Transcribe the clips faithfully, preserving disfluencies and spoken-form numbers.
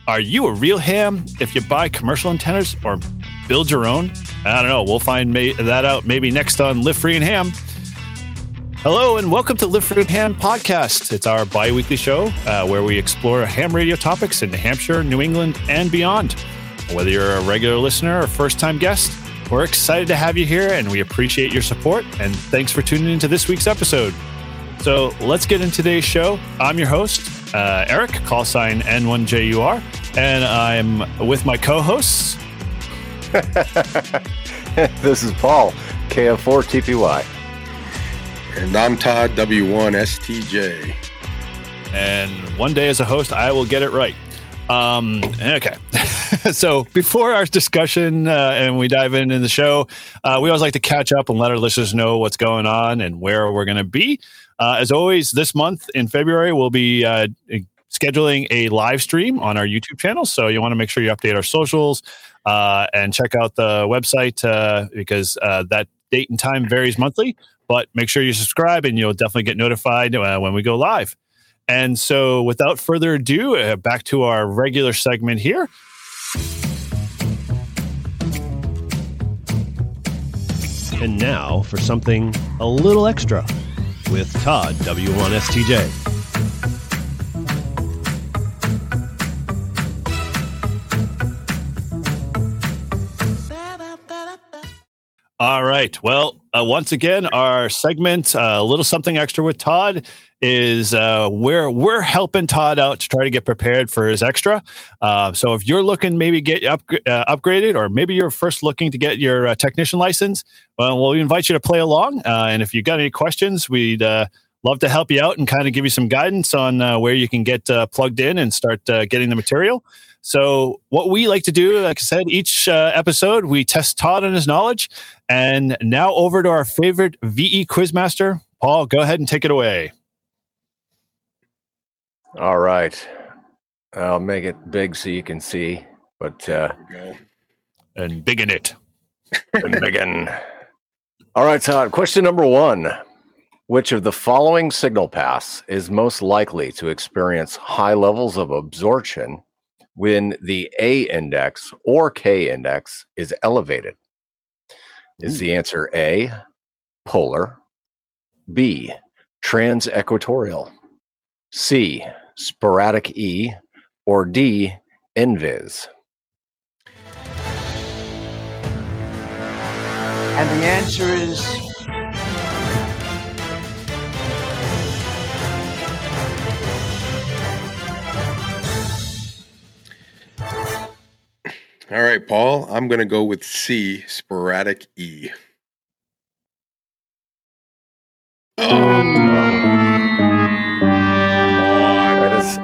Are you a real ham if you buy commercial antennas or build your own? I don't know. We'll find may- that out maybe next on Live Free and Ham. Hello and welcome to Live Free and Ham podcast. It's our bi-weekly show uh, where we explore ham radio topics in New Hampshire, New England, and beyond. Whether you're a regular listener or first-time guest, we're excited to have you here and we appreciate your support. And thanks for tuning into this week's episode. So let's get into today's show. I'm your host, uh, Eric, call sign N one J U R, and I'm with my co-hosts. This is Paul, K F four T P Y. And I'm Todd, W one S T J. And one day as a host, I will get it right. Um, okay. So before our discussion uh, and we dive into the show, uh, we always like to catch up and let our listeners know what's going on and where we're going to be. Uh, as always, this month in February, we'll be uh, scheduling a live stream on our YouTube channel. So you want to make sure you update our socials uh, and check out the website uh, because uh, that date and time varies monthly. But make sure you subscribe and you'll definitely get notified uh, when we go live. And so without further ado, uh, back to our regular segment here. And now for something a little extra with Todd, W one S T J. All right. Well, uh, once again, our segment, uh, a little something extra with Todd, is uh, where we're helping Todd out to try to get prepared for his extra. Uh, so if you're looking maybe get up, uh, upgraded, or maybe you're first looking to get your uh, technician license, well, we'll invite you to play along. Uh, and if you got any questions, we'd uh, love to help you out and kind of give you some guidance on uh, where you can get uh, plugged in and start uh, getting the material. So what we like to do, like I said, each uh, episode, we test Todd on his knowledge. And now over to our favorite V E Quizmaster. Paul, go ahead and take it away. All right. I'll make it big so you can see. But uh, Go. And big in it. and begin. All right, Todd. Question number one. Which of the following signal paths is most likely to experience high levels of absorption when the A index or K index is elevated? Is the answer A, polar, B, transequatorial, C, sporadic E, or D, invis? And the answer is All right, Paul, I'm going to go with C, sporadic E. Oh, That is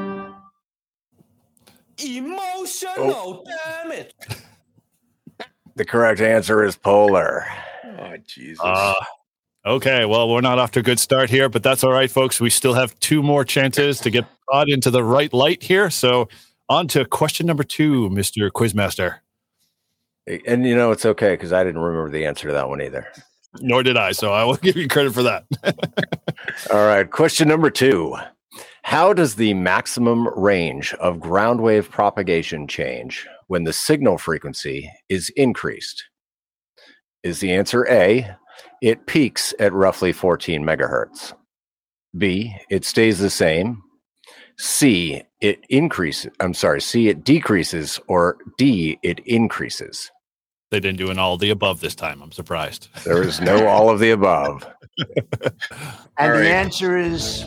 emotional, damn it. the correct answer is polar. oh Jesus. Uh, okay, well, we're not off to a good start here, but that's all right, folks. We still have two more chances to get Todd into the right light here. So on to question number two, Mister Quizmaster. And you know, it's okay because I didn't remember the answer to that one either. Nor did I, so I will give you credit for that. All right. Question number two. How does the maximum range of ground wave propagation change when the signal frequency is increased? Is the answer A, it peaks at roughly fourteen megahertz? B, it stays the same? C, it increases, I'm sorry, C, it decreases, or D, it increases? They didn't do an all of the above this time. I'm surprised. There is no all of the above. And All the right. answer is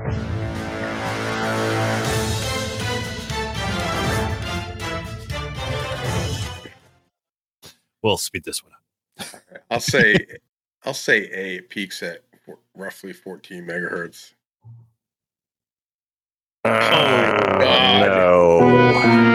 We'll speed this one up. I'll say, I'll say A, it peaks at f- roughly fourteen megahertz. Oh, God. no.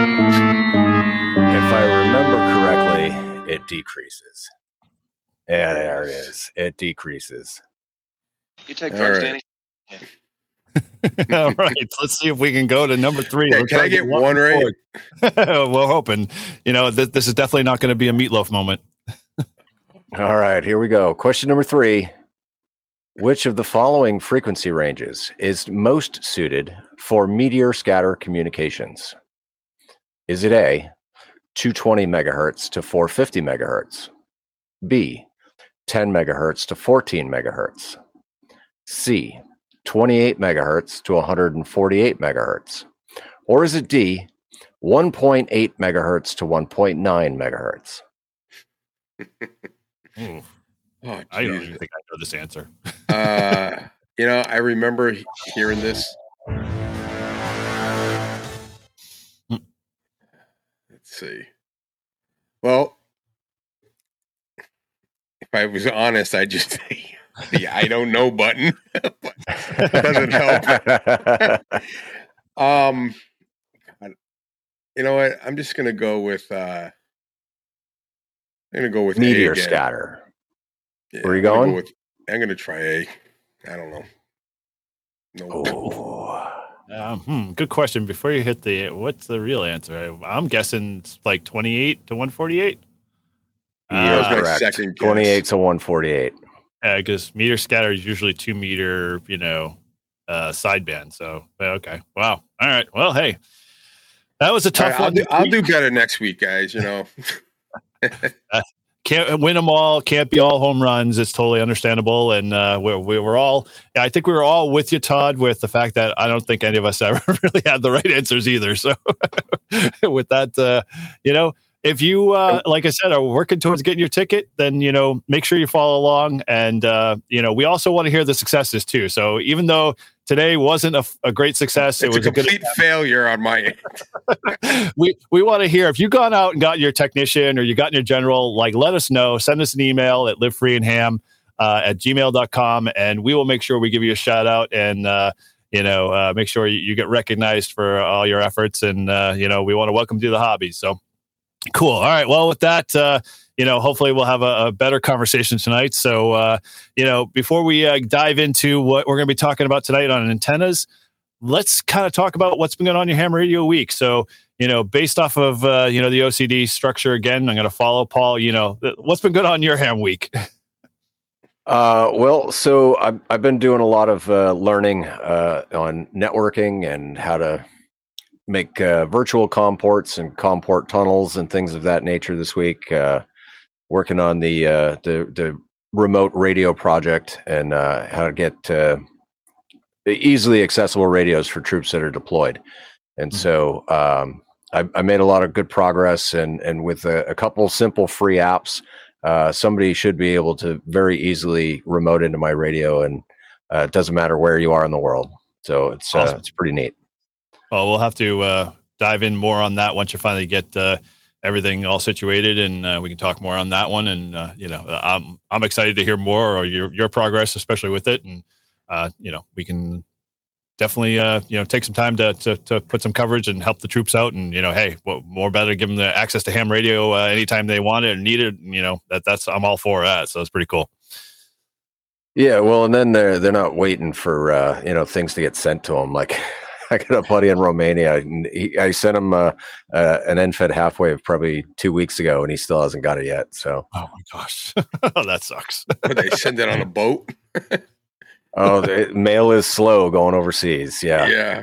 If I remember correctly, it decreases. Yeah, there it is. It decreases. You take All drugs, right. Danny? All right, let's see if we can go to number three. Yeah, We're can I trying to get one right? forward. We're hoping. You know, th- this is definitely not going to be a meatloaf moment. All right, here we go. Question number three. Which of the following frequency ranges is most suited for meteor scatter communications? Is it A, two hundred twenty megahertz to four hundred fifty megahertz? B, ten megahertz to fourteen megahertz? C, twenty-eight megahertz to one hundred forty-eight megahertz? Or is it D, one point eight megahertz to one point nine megahertz? Ooh, Oh, I don't geez. even think I know this answer. uh, you know, I remember he- hearing this. Let's see. Well, if I was honest, I'd just say the I don't know button. But it doesn't help. Um, I- you know what? I'm just gonna go with. Uh, I'm gonna go with A Meteor again. scatter. Yeah, Where are you I'm gonna going? go with- I'm gonna try A. I don't know. No. Oh. Um, hmm, good question. Before you hit the, what's the real answer? I, I'm guessing it's like twenty-eight to one forty-eight. That was You're my Uh, correct. second guess. twenty-eight to one forty-eight. because meter scatter is usually two meter, you know, uh, sideband. So okay, wow. All right. Well, hey, that was a All tough right, I'll one. do, I'll do better next week, guys. You know. Can't win them all. Can't be all home runs. It's totally understandable. And uh, we, we were all, I think we were all with you, Todd, with the fact that I don't think any of us ever really had the right answers either. So with that, uh, you know, if you, uh, like I said, are working towards getting your ticket, then, you know, make sure you follow along. And, uh, you know, we also want to hear the successes too. So even though today wasn't a, a great success, It's it was a a good complete failure on my end. we we want to hear if you've gone out and got your technician or you got your general, like let us know. Send us an email at livefreeandham uh, at gmail dot com and we will make sure we give you a shout out and uh, you know uh, make sure you, you get recognized for all your efforts and uh, you know we want to welcome you to the hobby. So cool. All right. Well, with that, uh, you know, hopefully we'll have a, a better conversation tonight. So uh, you know, before we uh, dive into what we're going to be talking about tonight on antennas, let's kind of talk about what's been going on in your ham radio week. So, you know, based off of, uh, you know, the O C D structure, again, I'm going to follow Paul, you know, what's been good on your ham week? Uh, well, so I've, I've been doing a lot of uh, learning uh, on networking and how to make uh, virtual COM ports and COM port tunnels and things of that nature this week. Uh, working on the, uh, the the remote radio project and uh, how to get uh, easily accessible radios for troops that are deployed. And so um, I, I made a lot of good progress, and and with a, a couple simple free apps, uh, somebody should be able to very easily remote into my radio, and uh, it doesn't matter where you are in the world. So it's uh, Awesome. it's pretty neat. Well, we'll have to uh, dive in more on that once you finally get uh, everything all situated, and uh, we can talk more on that one. And uh, you know, I'm I'm excited to hear more or your your progress, especially with it. And uh, you know, we can definitely uh, you know take some time to, to to put some coverage and help the troops out. And you know, hey, what more better to give them the access to ham radio uh, anytime they want it and need it. And, you know, that that's I'm all for that. So it's pretty cool. Yeah, well, and then they're they're not waiting for uh, you know things to get sent to them. Like I got a buddy in Romania, and he, I sent him uh, uh, an N F E D halfwave probably two weeks ago, and he still hasn't got it yet. So, Oh my gosh, that sucks. Would they send it on a boat? oh, the mail is slow going overseas. Yeah, Yeah.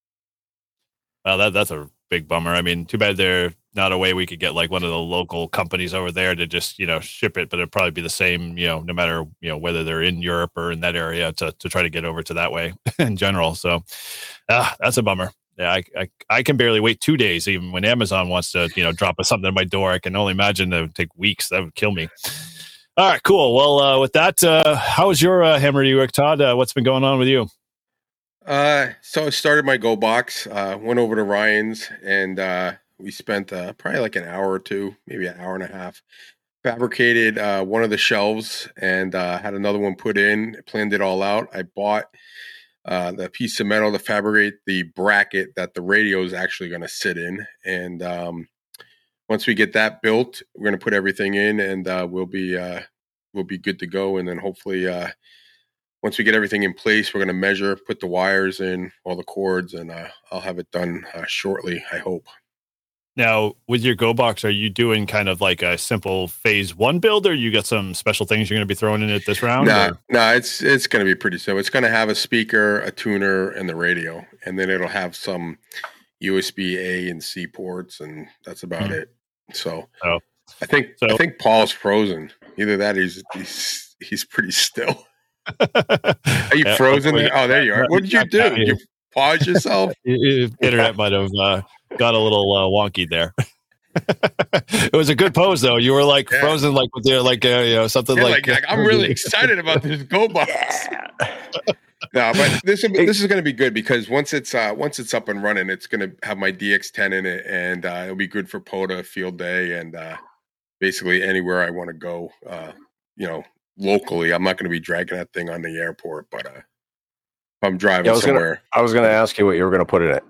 Well, that that's a big bummer. I mean, too bad they're not a way we could get like one of the local companies over there to just, you know, ship it, but it'd probably be the same, you know, no matter, you know, whether they're in Europe or in that area to, to try to get over to that way in general. So ah, that's a bummer. Yeah. I, I, I can barely wait two days, even when Amazon wants to, you know, drop us something at my door. I can only imagine that would take weeks. That would kill me. All right, cool. Well, uh, with that, uh, how was your uh, ham radio work, Todd? Uh, what's been going on with you? Uh, so I started my Go box, uh, went over to Ryan's, and uh, we spent uh, probably like an hour or two, maybe an hour and a half, fabricated uh, one of the shelves and uh, had another one put in, planned it all out. I bought uh, the piece of metal to fabricate the bracket that the radio is actually going to sit in. And um, once we get that built, we're going to put everything in, and uh, we'll be uh, we'll be good to go. And then hopefully, uh, once we get everything in place, we're going to measure, put the wires in, all the cords, and uh, I'll have it done uh, shortly, I hope. Now, with your Go box, are you doing kind of like a simple phase one build, or you got some special things you're going to be throwing in it this round? No, or? no, it's it's going to be pretty simple. It's going to have a speaker, a tuner, and the radio, and then it'll have some, U S B A and C ports, and that's about Hmm. it. So Oh. I think So- I think Paul's frozen. Either that, or he's he's he's pretty still. Are you Yeah, frozen hopefully- there? Oh, there you are. What did you do? Did you pause yourself? Y- y- Internet might have uh, got a little uh, wonky there. It was a good pose, though. You were like Yeah. frozen, like with your like uh, you know something Yeah, like. like, like, I'm really excited about this Go Box. No, but this will be, this is going to be good because once it's uh, once it's up and running, it's going to have my D X ten in it, and uh, it'll be good for POTA field day and uh, basically anywhere I want to go. Uh, you know, locally, I'm not going to be dragging that thing on the airport, but uh, if I'm driving Yeah, I was gonna- somewhere, I was going to ask you what you were going to put in it.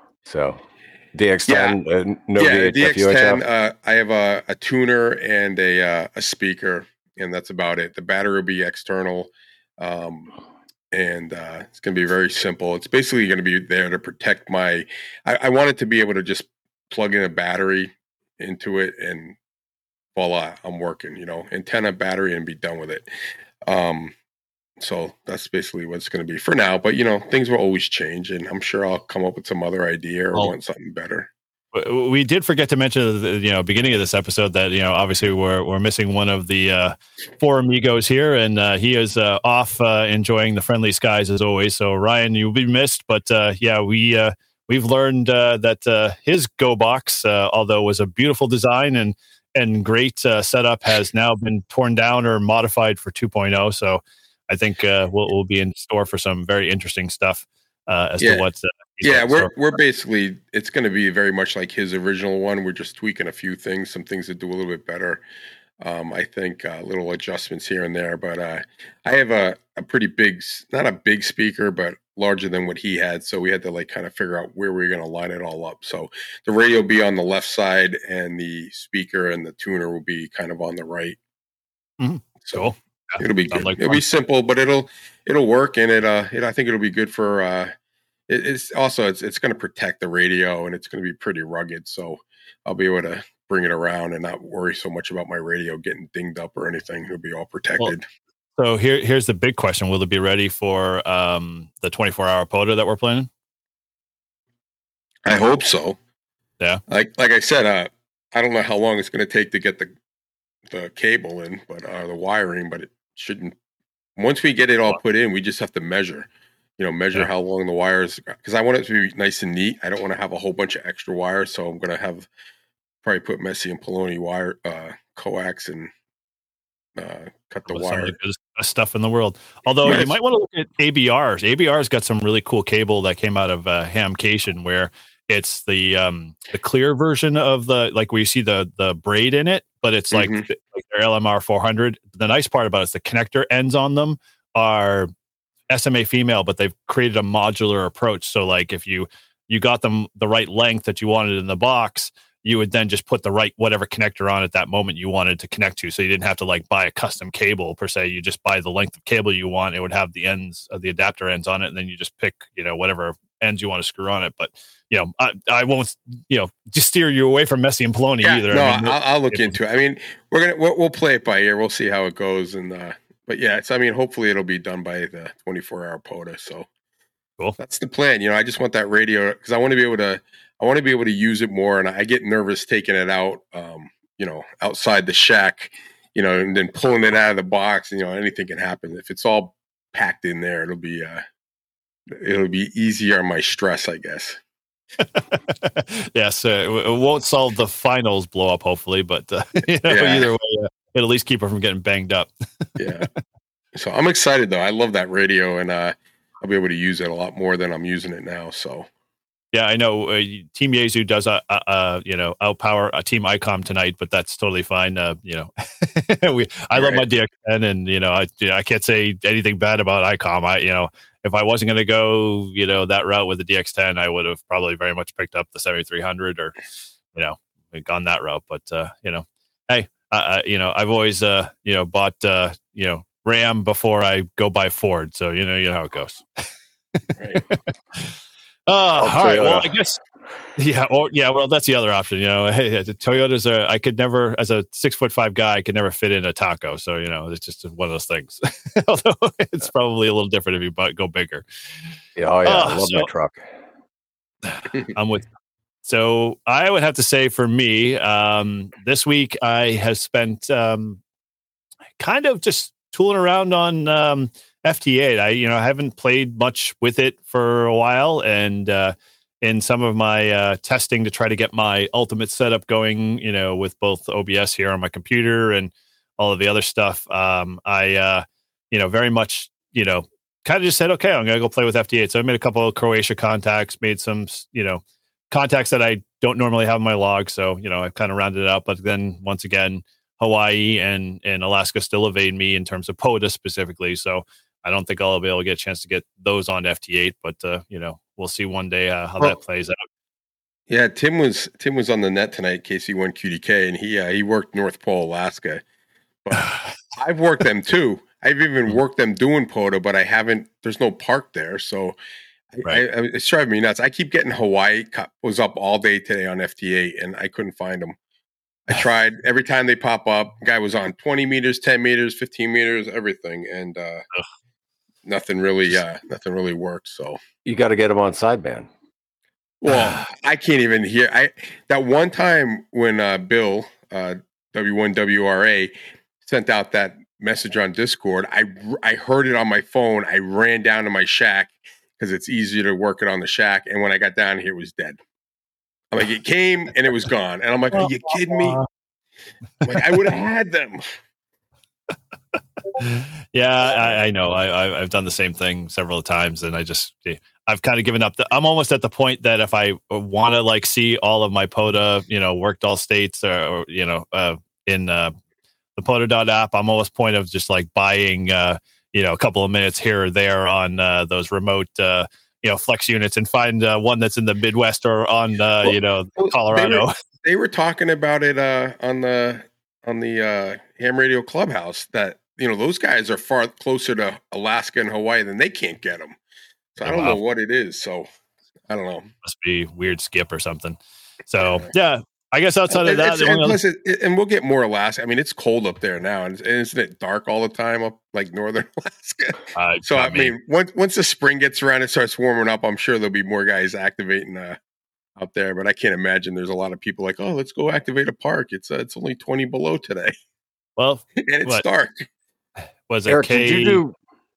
So D X ten, uh, no yeah, V H D F, X U H ten. F. Uh, I have a, a tuner and a uh, a speaker, and that's about it. The battery will be external. Um, and uh, it's going to be very simple. It's basically going to be there to protect my. I, I want it to be able to just plug in a battery into it, and voila, I'm working. You know, antenna, battery, and be done with it. Um, so that's basically what it's going to be for now. But you know, things will always change, and I'm sure I'll come up with some other idea or Well, want something better. We did forget to mention at the you know beginning of this episode that you know obviously we're we're missing one of the uh, four amigos here, and uh, he is uh, off uh, enjoying the friendly skies as always. So Ryan, you'll be missed, but uh, yeah, we uh, we've learned uh, that uh, his Go Box, uh, although was a beautiful design and and great uh, setup, has now been torn down or modified for two point oh. So I think uh, we'll, we'll be in store for some very interesting stuff uh, as Yeah. to what. Uh, he's Yeah, got in we're store. we're basically it's going to be very much like his original one. We're just tweaking a few things, some things that do a little bit better. Um, I think uh, little adjustments here and there, but uh, I have a, a pretty big, s- not a big speaker, but larger than what he had. So we had to like kind of figure out where we are going to line it all up. So the radio will be on the left side, and the speaker and the tuner will be kind of on the right. Mhm. So Cool. Yeah, it'll be sounds good. like it'll fun. be simple, but it'll it'll work, and it uh it, I think it'll be good for uh it, it's also it's it's going to protect the radio, and it's going to be pretty rugged, so I'll be able to bring it around and not worry so much about my radio getting dinged up or anything. It'll be all protected. So here, here's the big question: will it be ready for um, the twenty-four hour POTA that we're planning? I hope so. Yeah. Like like I said, uh, I don't know how long it's going to take to get the the cable in, but uh, the wiring, but it shouldn't. Once we get it all put in, we just have to measure. You know, measure Yeah. how long the wires, because I want it to be nice and neat. I don't want to have a whole bunch of extra wires, so I'm going to have probably put Messi and Poloni wire uh, coax and uh, cut the With some of wire. the good stuff in the world. Although you Yes. might want to look at A B Rs. A B R's got some really cool cable that came out of uh, Hamcation, where it's the um, the clear version of the like where you see the the braid in it, but it's like, Mhm. the, like their L M R four hundred. The nice part about it is the connector ends on them are S M A female, but they've created a modular approach. So like if you you got them the right length that you wanted in the box, you would then just put the right whatever connector on at that moment you wanted to connect to. So you didn't have to like buy a custom cable per se. You just buy the length of cable you want. It would have the ends of the adapter ends on it, and then you just pick you know whatever ends you want to screw on it. But you know I, I won't you know just steer you away from Messi and Poloni Yeah, either. no, I mean, I'll, I'll look it- into it. I mean, we're gonna we'll, we'll play it by ear. We'll see how it goes, and uh, but yeah, it's. I mean, hopefully it'll be done by the twenty-four hour POTA. So Cool. That's the plan. You know, I just want that radio because I want to be able to. I want to be able to use it more, and I get nervous taking it out. Um, you know, outside the shack. You know, and then pulling it out of the box. You know, anything can happen if it's all packed in there. It'll be. Uh, it'll be easier on my stress, I guess. yes, uh, it it won't solve the finals blow up, hopefully, but uh, you know, Yeah. either way, uh, it'll at least keep her from getting banged up. Yeah. So I'm excited though. I love that radio, and uh, I'll be able to use it a lot more than I'm using it now. So Yeah, I know uh, Team Yaesu does a, a, a you know outpower a Team ICOM tonight, but that's totally fine. Uh, you know, we I love Right. my D X ten, and you know I you know, I can't say anything bad about ICOM. I you know if I wasn't going to go you know that route with the D X ten, I would have probably very much picked up the seventy-three hundred or you know gone that route. But uh, you know, hey, uh, you know I've always uh, you know bought uh, you know Ram before I go buy Ford, so you know you know how it goes. right. Uh, all right. Toyota. Well, I guess. Yeah. Or yeah. Well, that's the other option. You know, hey, the Toyotas are. I could never, as a six foot five guy, I could never fit in a taco. So you know, it's just one of those things. Although it's probably a little different if you bu- go bigger. Yeah, oh yeah, Oh, I love so- my truck. I'm with. so I would have to say for me, um, this week I have spent um, kind of just tooling around on um, F T eight. I, you know, I haven't played much with it for a while, and uh, in some of my uh, testing to try to get my ultimate setup going, you know, with both O B S here on my computer and all of the other stuff, um, I, uh, you know, very much, you know, kind of just said, okay, I'm going to go play with F T eight. So I made a couple of Croatia contacts, made some, you know, contacts that I don't normally have in my log. So, you know, I kind of rounded it out. But then once again, Hawaii and, and Alaska still evade me in terms of POTA specifically. So I don't think I'll be able to get a chance to get those on F T eight. But, uh, you know, we'll see one day uh, how well, that plays out. Yeah, Tim was Tim was on the net tonight, K C one Q D K, and he uh, he worked North Pole, Alaska. But I've worked them too. I've even worked them doing POTA, but I haven't. There's no park there, so right. I, I, it's driving me nuts. I keep getting Hawaii. Was up all day today on F T eight, and I couldn't find them. I tried every time they pop up. Guy was on twenty meters, ten meters, fifteen meters, everything, and uh, nothing really, uh, nothing really worked. So you got to get them on sideband. Well, I can't even hear. I that one time when uh, Bill uh, W one W R A sent out that message on Discord, I I heard it on my phone. I ran down to my shack because it's easier to work it on the shack. And when I got down here, it was dead. I'm like, it came and it was gone. And I'm like, are you kidding me? I'm like, I would have had them. Yeah, I, I know. I, I've done the same thing several times, and I just I've kind of given up. The, I'm almost at the point that if I want to like see all of my POTA, you know, worked all states, or, or you know, uh, in uh, the POTA app, I'm almost point of just like buying, uh, you know, a couple of minutes here or there on uh, those remote, uh, you know, flex units, and find uh, one that's in the Midwest or on, uh, well, you know, Colorado. They were, they were talking about it uh, on the on the uh, Ham Radio Clubhouse that. You know, those guys are far closer to Alaska and Hawaii than they can't get them. So I don't wow. know what it is. So I don't know. Must be weird skip or something. So yeah, I guess outside of that, and, plus it, it, and we'll get more Alaska. I mean, it's cold up there now, and isn't it dark all the time up like northern Alaska? Uh, so I, I mean, mean, once once the spring gets around, it starts warming up. I'm sure there'll be more guys activating uh, out there. But I can't imagine there's a lot of people like, oh, let's go activate a park. It's uh, it's only twenty below today. Well, and it's what? dark. Was it Eric, K- did you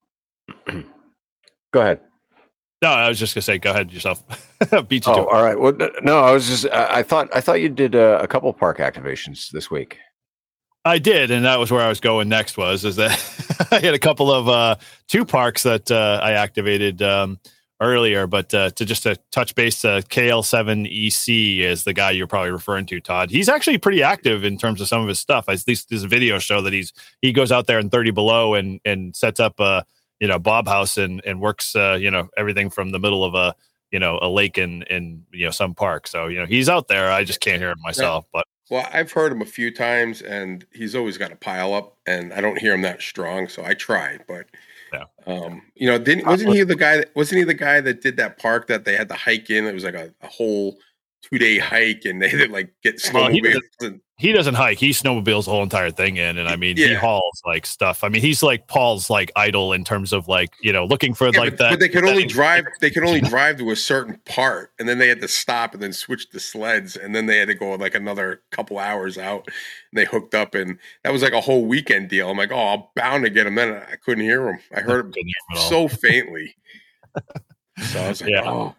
do? Go ahead. No, I was just gonna say, go ahead yourself. Beat you oh, to it. All right. Well, no, I was just. I thought. I thought you did uh, a couple park activations this week. I did, and that was where I was going next. Was is that I had a couple of uh, two parks that uh, I activated um, earlier, but uh, to just to touch base, uh, K L seven E C is the guy you're probably referring to, Todd. He's actually pretty active in terms of some of his stuff. At least this video show that he's he goes out there in thirty below and and sets up a you know Bob house and and works uh, you know everything from the middle of a you know a lake in in you know some park. So you know he's out there. I just can't hear him myself, but. Well, I've heard him a few times, and he's always got a pile up, and I don't hear him that strong, so I tried. But, yeah. um, you know, didn't wasn't he the guy? That, wasn't he the guy that did that park that they had to hike in? It was like a, a whole two day hike, and they had to like get snowmobiles. Well, he, doesn't, and, he doesn't hike; he snowmobiles the whole entire thing in, and I mean, yeah. he hauls like stuff. I mean, he's like Paul's like idol in terms of like you know looking for yeah, like but, that. But they could that, only drive. They could only drive to a certain part, and then they had to stop and then switch the sleds, and then they had to go like another couple hours out. And they hooked up, and that was like a whole weekend deal. I'm like, oh, I'm bound to get him. Then I couldn't hear him. I heard him so faintly. So I was like, yeah. oh.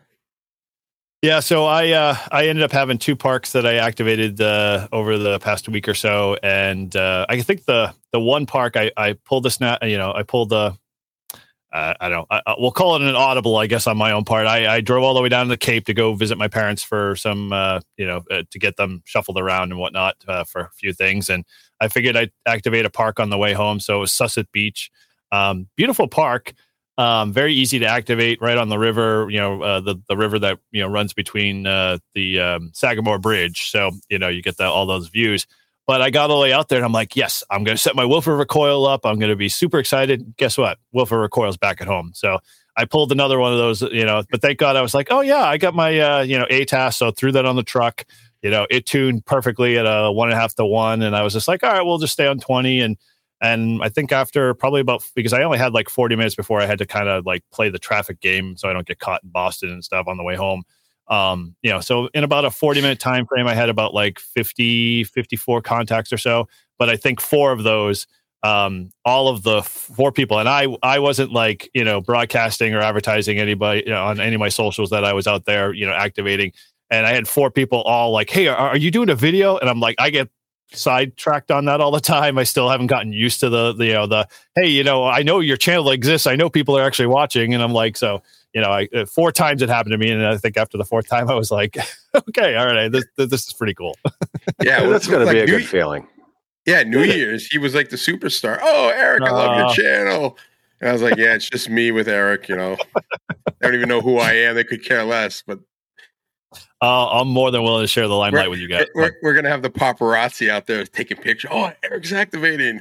Yeah, so I uh, I ended up having two parks that I activated uh, over the past week or so, and uh, I think the the one park I, I pulled the snap, you know, I pulled the uh, I don't I, we'll call it an audible, I guess, on my own part. I, I drove all the way down to the Cape to go visit my parents for some, uh, you know, uh, to get them shuffled around and whatnot uh, for a few things, and I figured I'd activate a park on the way home. So it was Susset Beach, um, beautiful park. Um, very easy to activate right on the river, you know, uh, the, the river that, you know, runs between uh, the um, Sagamore Bridge. So, you know, you get the, all those views. But I got all the way out there and I'm like, yes, I'm going to set my Wilford recoil up. I'm going to be super excited. Guess what? Wilford recoil's back at home. So I pulled another one of those, you know, but thank God I was like, oh, yeah, I got my, uh, you know, A T A S. So threw that on the truck. You know, it tuned perfectly at a one and a half to one. And I was just like, all right, we'll just stay on twenty. And And I think after probably about, because I only had like forty minutes before I had to kind of like play the traffic game so I don't get caught in Boston and stuff on the way home. Um, you know, so in about a forty minute time frame, I had about like fifty, fifty-four contacts or so. But I think four of those, um, all of the four people, and I, I wasn't like, you know, broadcasting or advertising anybody, you know, on any of my socials that I was out there, you know, activating. And I had four people all like, hey, are, are you doing a video? And I'm like, I get sidetracked on that all the time. I still haven't gotten used to the, the, you know, the, hey, you know, I know your channel exists. I know people are actually watching. And I'm like, so, you know, I, uh, four times it happened to me. And I think after the fourth time, I was like, okay, all right, this, this is pretty cool. Yeah, Well, that's going to like be a New- good feeling. Yeah, New Year's, he was like the superstar. Oh, Eric, I love your Uh. channel. And I was like, yeah, it's just me with Eric, you know. I don't even know who I am. They could care less, but Uh, I'm more than willing to share the limelight with you guys. we're, we're going to have the paparazzi out there taking pictures. Oh, Eric's activating.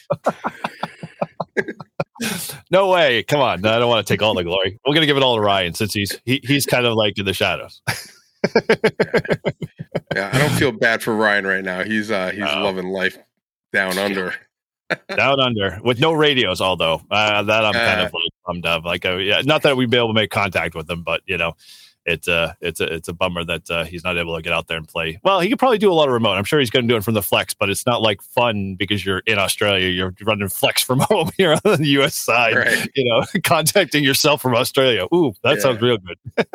No way. Come on. No, I don't want to take all the glory. We're going to give it all to Ryan since he's he, he's kind of like in the shadows. Yeah, I don't feel bad for Ryan right now. He's uh he's Oh. loving life down under. Down under with no radios, although uh, that I'm kind Uh. of like bummed of. Like, uh, yeah, not that we'd be able to make contact with him, but you know, it's uh, it's a it's a bummer that uh, he's not able to get out there and play. Well, he could probably do a lot of remote. I'm sure he's going to do it from the flex, but it's not like fun because you're in Australia. You're running flex from home here on the U S side. Right. You know, contacting yourself from Australia. Ooh, that Yeah. sounds real good.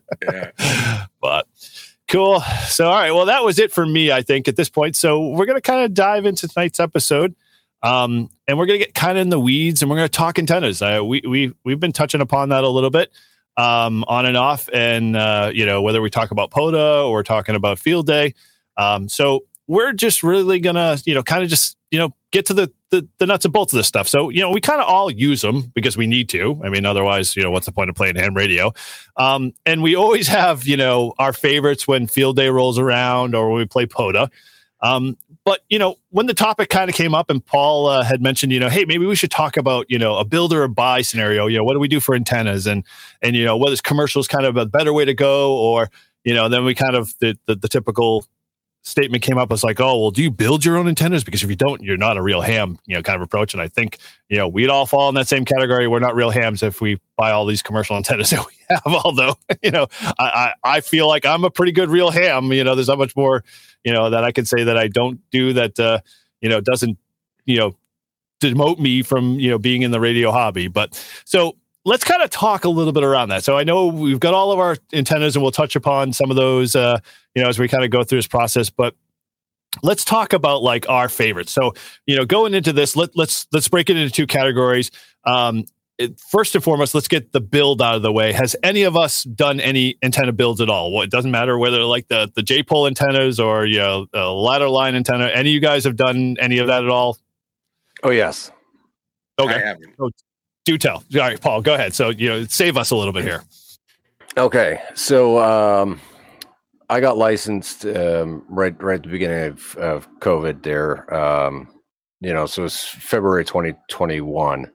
Yeah. But cool. So, all right. Well, that was it for me, I think, at this point. So, we're going to kind of dive into tonight's episode. Um, and we're going to get kind of in the weeds and we're going to talk antennas. Uh, we, we, we've been touching upon that a little bit, um, on and off. And, uh, you know, whether we talk about POTA or we're talking about field day. Um, so we're just really going to, you know, kind of just, you know, get to the, the, the nuts and bolts of this stuff. So, you know, we kind of all use them because we need to. I mean, otherwise, you know, what's the point of playing ham radio? Um, and we always have, you know, our favorites when field day rolls around or when we play POTA. Um, but, you know, when the topic kind of came up and Paul uh, had mentioned, you know, hey, maybe we should talk about, you know, a build or a buy scenario. You know, what do we do for antennas? And, and you know, whether it's commercials kind of a better way to go or, you know, then we kind of, the, the, the typical statement came up as like, oh, well, do you build your own antennas? Because if you don't, you're not a real ham, you know, kind of approach. And I think, you know, we'd all fall in that same category. We're not real hams if we buy all these commercial antennas that we have. Although, you know, I, I, I feel like I'm a pretty good real ham. You know, there's not much more, you know, that I can say that I don't do that, uh, you know, doesn't, you know, demote me from, you know, being in the radio hobby. But so let's kind of talk a little bit around that. So I know we've got all of our antennas and we'll touch upon some of those, uh, you know, as we kind of go through this process, but let's talk about like our favorites. So, you know, going into this, let, let's, let's break it into two categories. Um, it, first and foremost, let's get the build out of the way. Has any of us done any antenna builds at all? Well, it doesn't matter whether like the, the J-pole antennas or, you know, a ladder line antenna. Any of you guys have done any of that at all? Oh, yes. I haven't. Do tell. All right, Paul, go ahead. So, you know, save us a little bit here. Okay. So um, I got licensed um, right right at the beginning of, of COVID there. Um, you know, so it's February twenty twenty-one.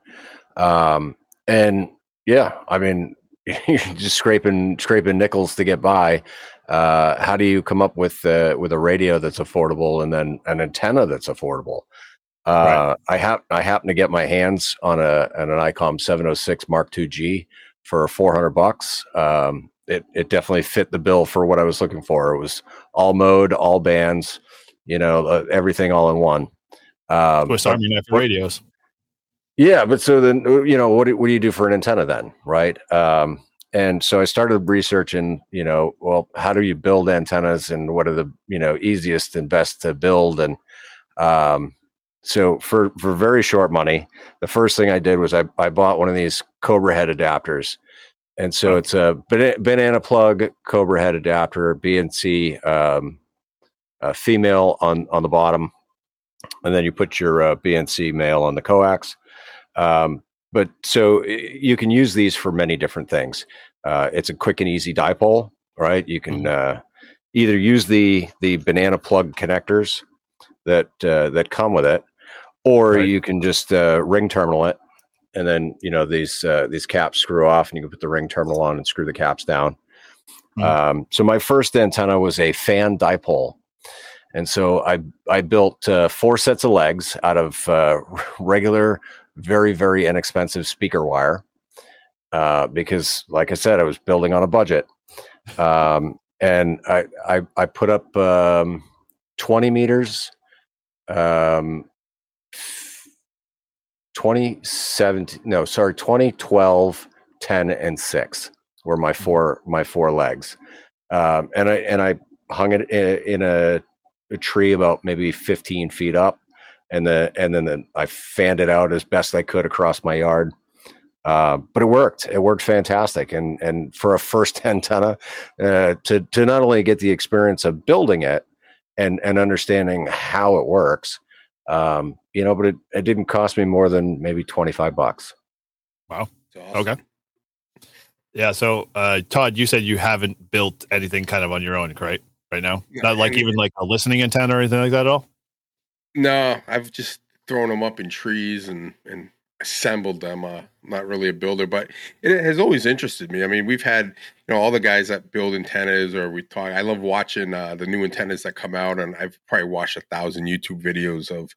Um, and yeah, I mean, you're just scraping scraping nickels to get by. Uh, how do you come up with uh, with a radio that's affordable and then an antenna that's affordable? Uh, Right. I have I happened to get my hands on a on an ICOM seven oh six Mark two G for four hundred bucks. Um, it it definitely fit the bill for what I was looking for. It was all mode, all bands, you know, uh, everything all in one. Um, Swiss but- Army knife radios. yeah, but so then, you know, what do, what do you do for an antenna then, right? Um, and so I started researching, you know, well, how do you build antennas and what are the, you know, easiest and best to build? And um, so for, for very short money, the first thing I did was I, I bought one of these Cobra head adapters. And so it's a bana- banana plug Cobra head adapter, B N C, um, uh, female on, on the bottom. And then you put your uh, B N C male on the coax. Um, but so you can use these for many different things. Uh, it's a quick and easy dipole, right? You can uh, either use the the banana plug connectors that uh, that come with it, or Right. you can just uh, ring terminal it, and then you know these uh, these caps screw off, and you can put the ring terminal on and screw the caps down. Mhm. Um, so my first antenna was a fan dipole. And so I I built uh, four sets of legs out of uh, regular, very, very inexpensive speaker wire uh, because, like I said, I was building on a budget. Um, and I, I, I put up um, twenty meters, um, twenty seventeen, no, sorry, twenty, twelve, ten, and six were my four, my four legs. Um, and I, and I hung it in, in a, a tree about maybe fifteen feet up. And the, and then the, I fanned it out as best I could across my yard. Uh, but it worked. It worked fantastic. And, and for a first antenna, uh, to, to not only get the experience of building it and, and understanding how it works, um, you know, but it, it didn't cost me more than maybe twenty-five bucks. Wow. Awesome. Okay. Yeah. So, uh, Todd, you said you haven't built anything kind of on your own, right? Right now, Yeah, not like I mean, even like a listening antenna or anything like that at all. No, I've just thrown them up in trees and, and assembled them. Uh, I'm not really a builder, but it has always interested me. I mean, we've had, you know, all the guys that build antennas, or we talk. I love watching uh, the new antennas that come out, and I've probably watched a thousand YouTube videos of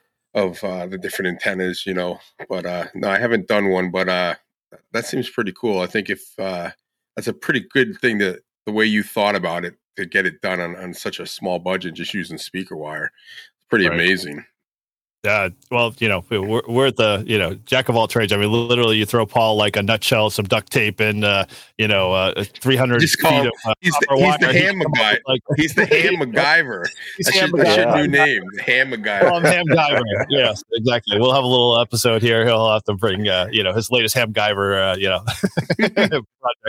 of uh, the different antennas, you know. But uh, no, I haven't done one, but uh, that seems pretty cool. I think if uh, that's a pretty good thing, to the way you thought about it, to get it done on, on such a small budget, just using speaker wire. Pretty Right. amazing. Yeah, well, you know, we're we're at the, you know, jack of all trades. I mean, literally, you throw Paul like a nutshell, some duct tape, and uh, you know, uh, three hundred Just feet call him- of uh, He's the, copper he's wire. the He ham can come up guy. with, like, He's the ham MacGyver. he's That's Ham your, that's your MacGyver. new name, the ham Call him MacGyver. Ham Guyver. Yes, exactly. We'll have a little episode here. He'll have to bring, uh, you know, his latest Ham Guyver, uh, you know,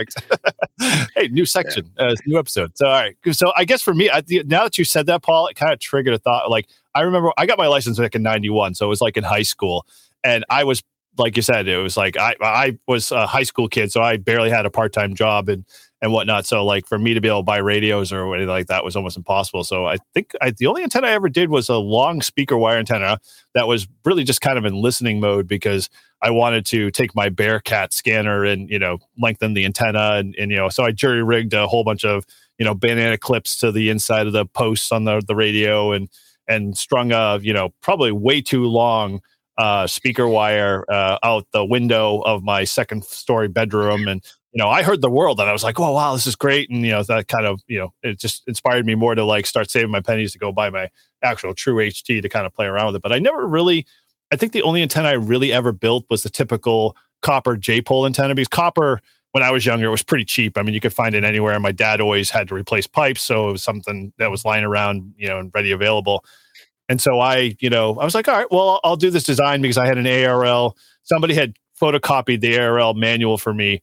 project. Hey, new section, uh, new episode. So, all right. So, I guess for me, I, now that you said that, Paul, it kind of triggered a thought. Like, I remember I got my license back in ninety-one, so it was like in high school, and I was, like you said, it was like I I was a high school kid, so I barely had a part time job and and whatnot. So like for me to be able to buy radios or anything like that was almost impossible. So I think I, the only antenna I ever did was a long speaker wire antenna that was really just kind of in listening mode, because I wanted to take my Bearcat scanner and, you know, lengthen the antenna, and, and you know, so I jury rigged a whole bunch of, you know, banana clips to the inside of the posts on the the radio, and and strung a, you know, probably way too long uh, speaker wire uh, out the window of my second story bedroom. And, you know, I heard the world and I was like, oh, wow, this is great. And, you know, that kind of, you know, it just inspired me more to like start saving my pennies to go buy my actual true H T to kind of play around with it. But I never really, I think the only antenna I really ever built was the typical copper J-pole antenna, because copper, when I was younger, it was pretty cheap. I mean, you could find it anywhere. My dad always had to replace pipes, so it was something that was lying around, you know, and ready available. And so I, you know, I was like, all right, well, I'll do this design because I had an A R L. Somebody had photocopied the A R L manual for me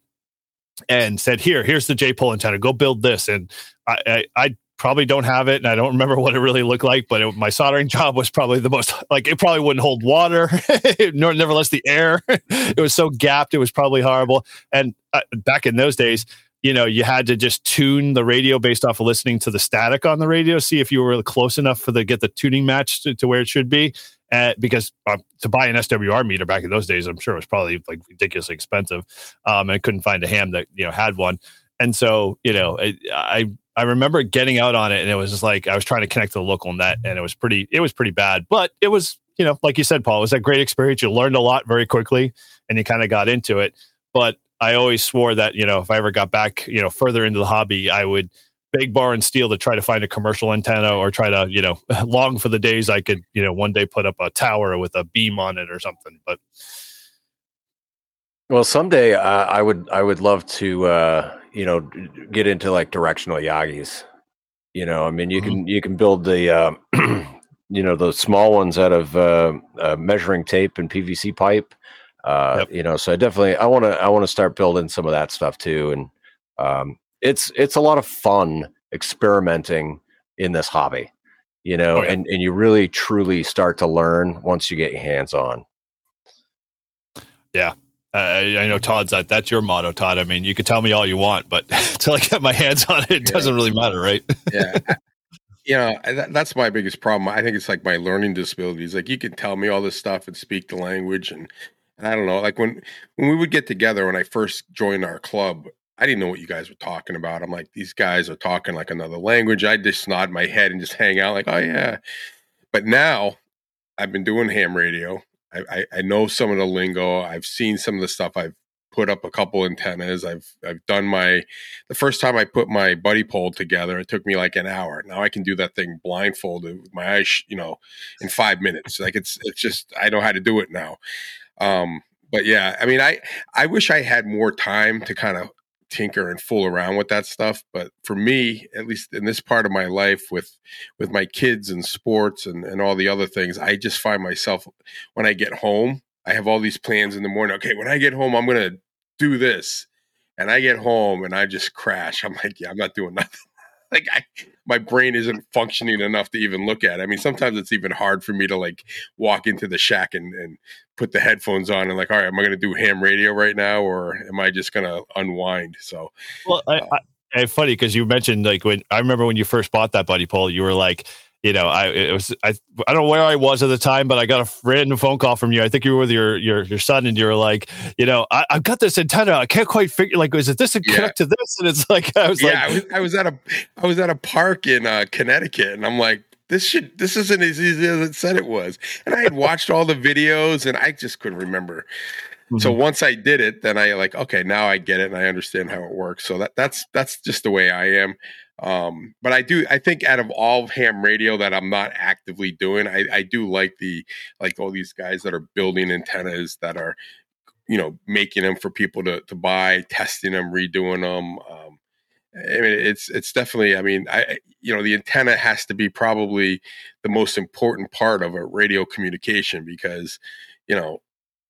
and said, here, here's the J-pole antenna. Go build this. And I, I, I probably don't have it, and I don't remember what it really looked like, but it, my soldering job was probably the most, like, it probably wouldn't hold water, nor nevertheless the air. It was so gapped, it was probably horrible. And uh, back in those days, you know, you had to just tune the radio based off of listening to the static on the radio, see if you were close enough for the get the tuning match to, to where it should be. Uh, because uh, to buy an S W R meter back in those days, I'm sure it was probably like ridiculously expensive. Um, and I couldn't find a ham that, you know, had one. And so, you know, it, I I remember getting out on it, and it was just like I was trying to connect to the local net, and it was pretty it was pretty bad. But it was, you know, like you said, Paul, it was a great experience. You learned a lot very quickly, and you kind of got into it. But I always swore that, you know, if I ever got back, you know, further into the hobby, I would beg, borrow, and steal to try to find a commercial antenna, or try to, you know, long for the days I could, you know, one day put up a tower with a beam on it or something. But well, someday uh, I would I would love to uh, you know, get into like directional Yagis. You know, I mean, you Mm-hmm. can you can build the uh, you know, the small ones out of uh, uh, measuring tape and P V C pipe. Uh, Yep. You know, so I definitely I want to I want to start building some of that stuff too, and um, it's it's a lot of fun experimenting in this hobby. You know, Oh, yeah. and and you really truly start to learn once you get your hands on. yeah. Uh, I know Todd's that. That's your motto, Todd. I mean, you can tell me all you want, but until I get my hands on it, it Yeah. doesn't really matter, right? Yeah. You know, I- that, that's my biggest problem. I think it's like my learning disabilities. Like, you can tell me all this stuff and speak the language, and, and I don't know. Like when when we would get together, when I first joined our club, I didn't know what you guys were talking about. I'm like, these guys are talking like another language. I just nod my head and just hang out like, oh yeah. But now I've been doing ham radio. I, I, I know some of the lingo. I've seen some of the stuff. I've put up a couple antennas. I've I've done my the first time I put my buddy pole together, it took me like an hour. Now I can do that thing blindfolded with my eyes, you know, in five minutes. Like it's it's just I know how to do it now. Um, but yeah, I mean, I I wish I had more time to kind of tinker and fool around with that stuff. But for me, at least in this part of my life with with my kids and sports and, and all the other things, I just find myself when I get home, I have all these plans in the morning. Okay, when I get home, I'm going to do this. And I get home and I just crash. I'm like, yeah, I'm not doing nothing. Like I, my brain isn't functioning enough to even look at it. I mean, sometimes it's even hard for me to like walk into the shack and, and put the headphones on and like, all right, am I going to do ham radio right now, or am I just going to unwind? So, well, I, uh, I, it's funny because you mentioned like when I remember when you first bought that buddy pole, you were like, you know, I it was I I don't know where I was at the time, but I got a random phone call from you. I think you were with your your your son, and you were like, you know, I, I've got this antenna. I can't quite figure like, is it this and Yeah. connect to this? And it's like I was yeah, like, I was, I was at a I was at a park in uh, Connecticut, and I'm like, this should this isn't as easy as it said it was. And I had watched all the videos, and I just couldn't remember. So once I did it, then I like, okay, now I get it and I understand how it works. So that that's that's just the way I am. Um, but I do, I think out of all ham radio that I'm not actively doing, I, I do like the, like all these guys that are building antennas that are, you know, making them for people to, to buy, testing them, redoing them. Um, I mean, it's, it's definitely, I mean, I, you know, the antenna has to be probably the most important part of a radio communication because, you know,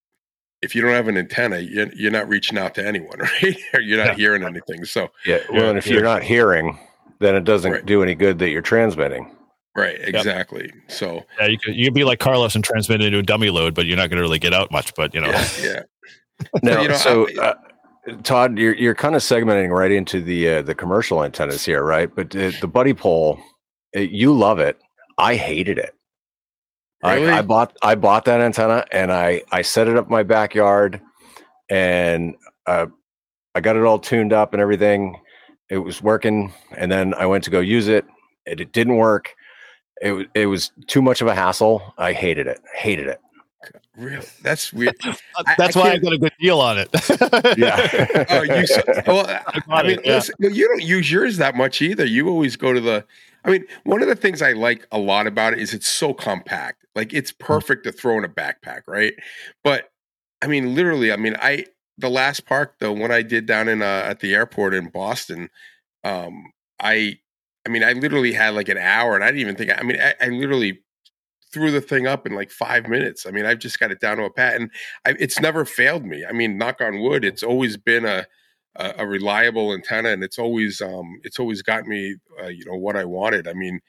if you don't have an antenna, you're, you're not reaching out to anyone, right? Or you're not Yeah. hearing anything. So, Yeah. Well, and if Yeah. you're not hearing, then it doesn't Right. do any good that you're transmitting. right, exactly. So, yeah, you could you could be like Carlos and transmit into a dummy load, but you're not going to really get out much. But you know, yeah, yeah. Now, you know, so I- uh, Todd, you're you're kind of segmenting right into the uh, the commercial antennas here, right? But uh, the buddy pole, uh, you love it. I hated it. Really? I, I bought I bought that antenna and I I set it up in my backyard, and uh, I got it all tuned up and everything. It was working, and then I went to go use it, and it didn't work. It was it was too much of a hassle. I hated it. Hated it. Really? That's weird. I- that's I why I can't- got a good deal on it. Yeah. Oh, you so, well, I, got mean, it, yeah. listen, well, you don't use yours that much either. You always go to the. I mean, one of the things I like a lot about it is it's so compact. Like it's perfect to throw in a backpack, right? But I mean, literally, I mean, I the last park, the one I did down in uh, at the airport in Boston, um, I, I mean, I literally had like an hour, and I didn't even think. I mean, I, I literally threw the thing up in like five minutes. I mean, I've just got it down to a pat, and I, it's never failed me. I mean, knock on wood, it's always been a a, a reliable antenna, and it's always um, it's always got me, uh, you know, what I wanted. I mean,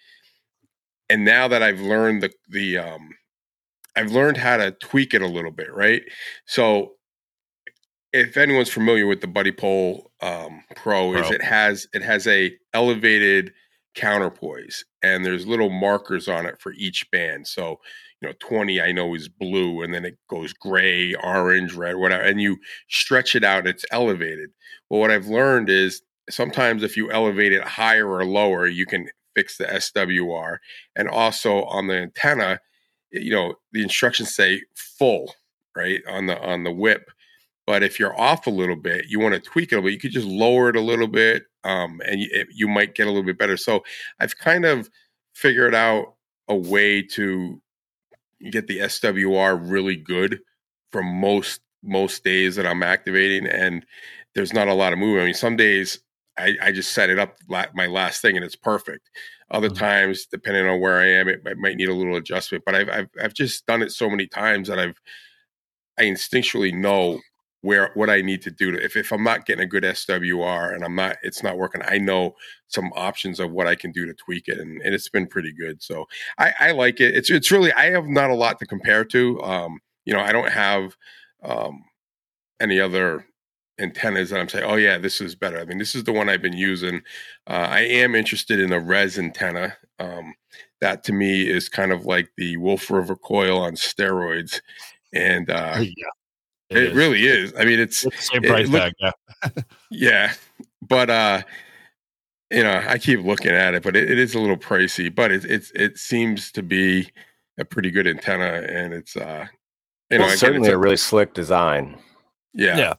and now that I've learned the the um, I've learned how to tweak it a little bit, right? So, if anyone's familiar with the Buddy Pole um, Pro, is Pro. it has it has a elevated counterpoise, and there's little markers on it for each band. So, you know, twenty I know is blue, and then it goes gray, orange, red, whatever, and you stretch it out. It's elevated. Well, what I've learned is sometimes if you elevate it higher or lower, you can fix the S W R, and also on the antenna, you know, the instructions say full, right, on the on the whip. But if you're off a little bit, you want to tweak it a little bit, you could just lower it a little bit, um, and you, it, you might get a little bit better. So I've kind of figured out a way to get the S W R really good for most most days that I'm activating, and there's not a lot of movement. I mean, some days I, I just set it up la- my last thing and it's perfect. Other Mhm. times, depending on where I am, it, it might need a little adjustment. But I've, I've I've just done it so many times that I've I instinctually know where what I need to do to if, if I'm not getting a good S W R and I'm not it's not working, I know some options of what I can do to tweak it, and, and it's been pretty good. So I, I like it. It's it's really I have not a lot to compare to. Um, you know, I don't have um, any other antennas that I'm saying, oh yeah, this is better. I mean, this is the one I've been using. Uh, I am interested in a res antenna. Um, that to me is kind of like the Wolf River coil on steroids, and uh, yeah, it, is. really is. I mean, it's It's the same it price look- tag. Yeah. yeah, but uh, you know, I keep looking at it, but it, it is a little pricey. But it it's it seems to be a pretty good antenna, and it's uh, you know, Well, again, certainly it's a really slick design. yeah, Yeah.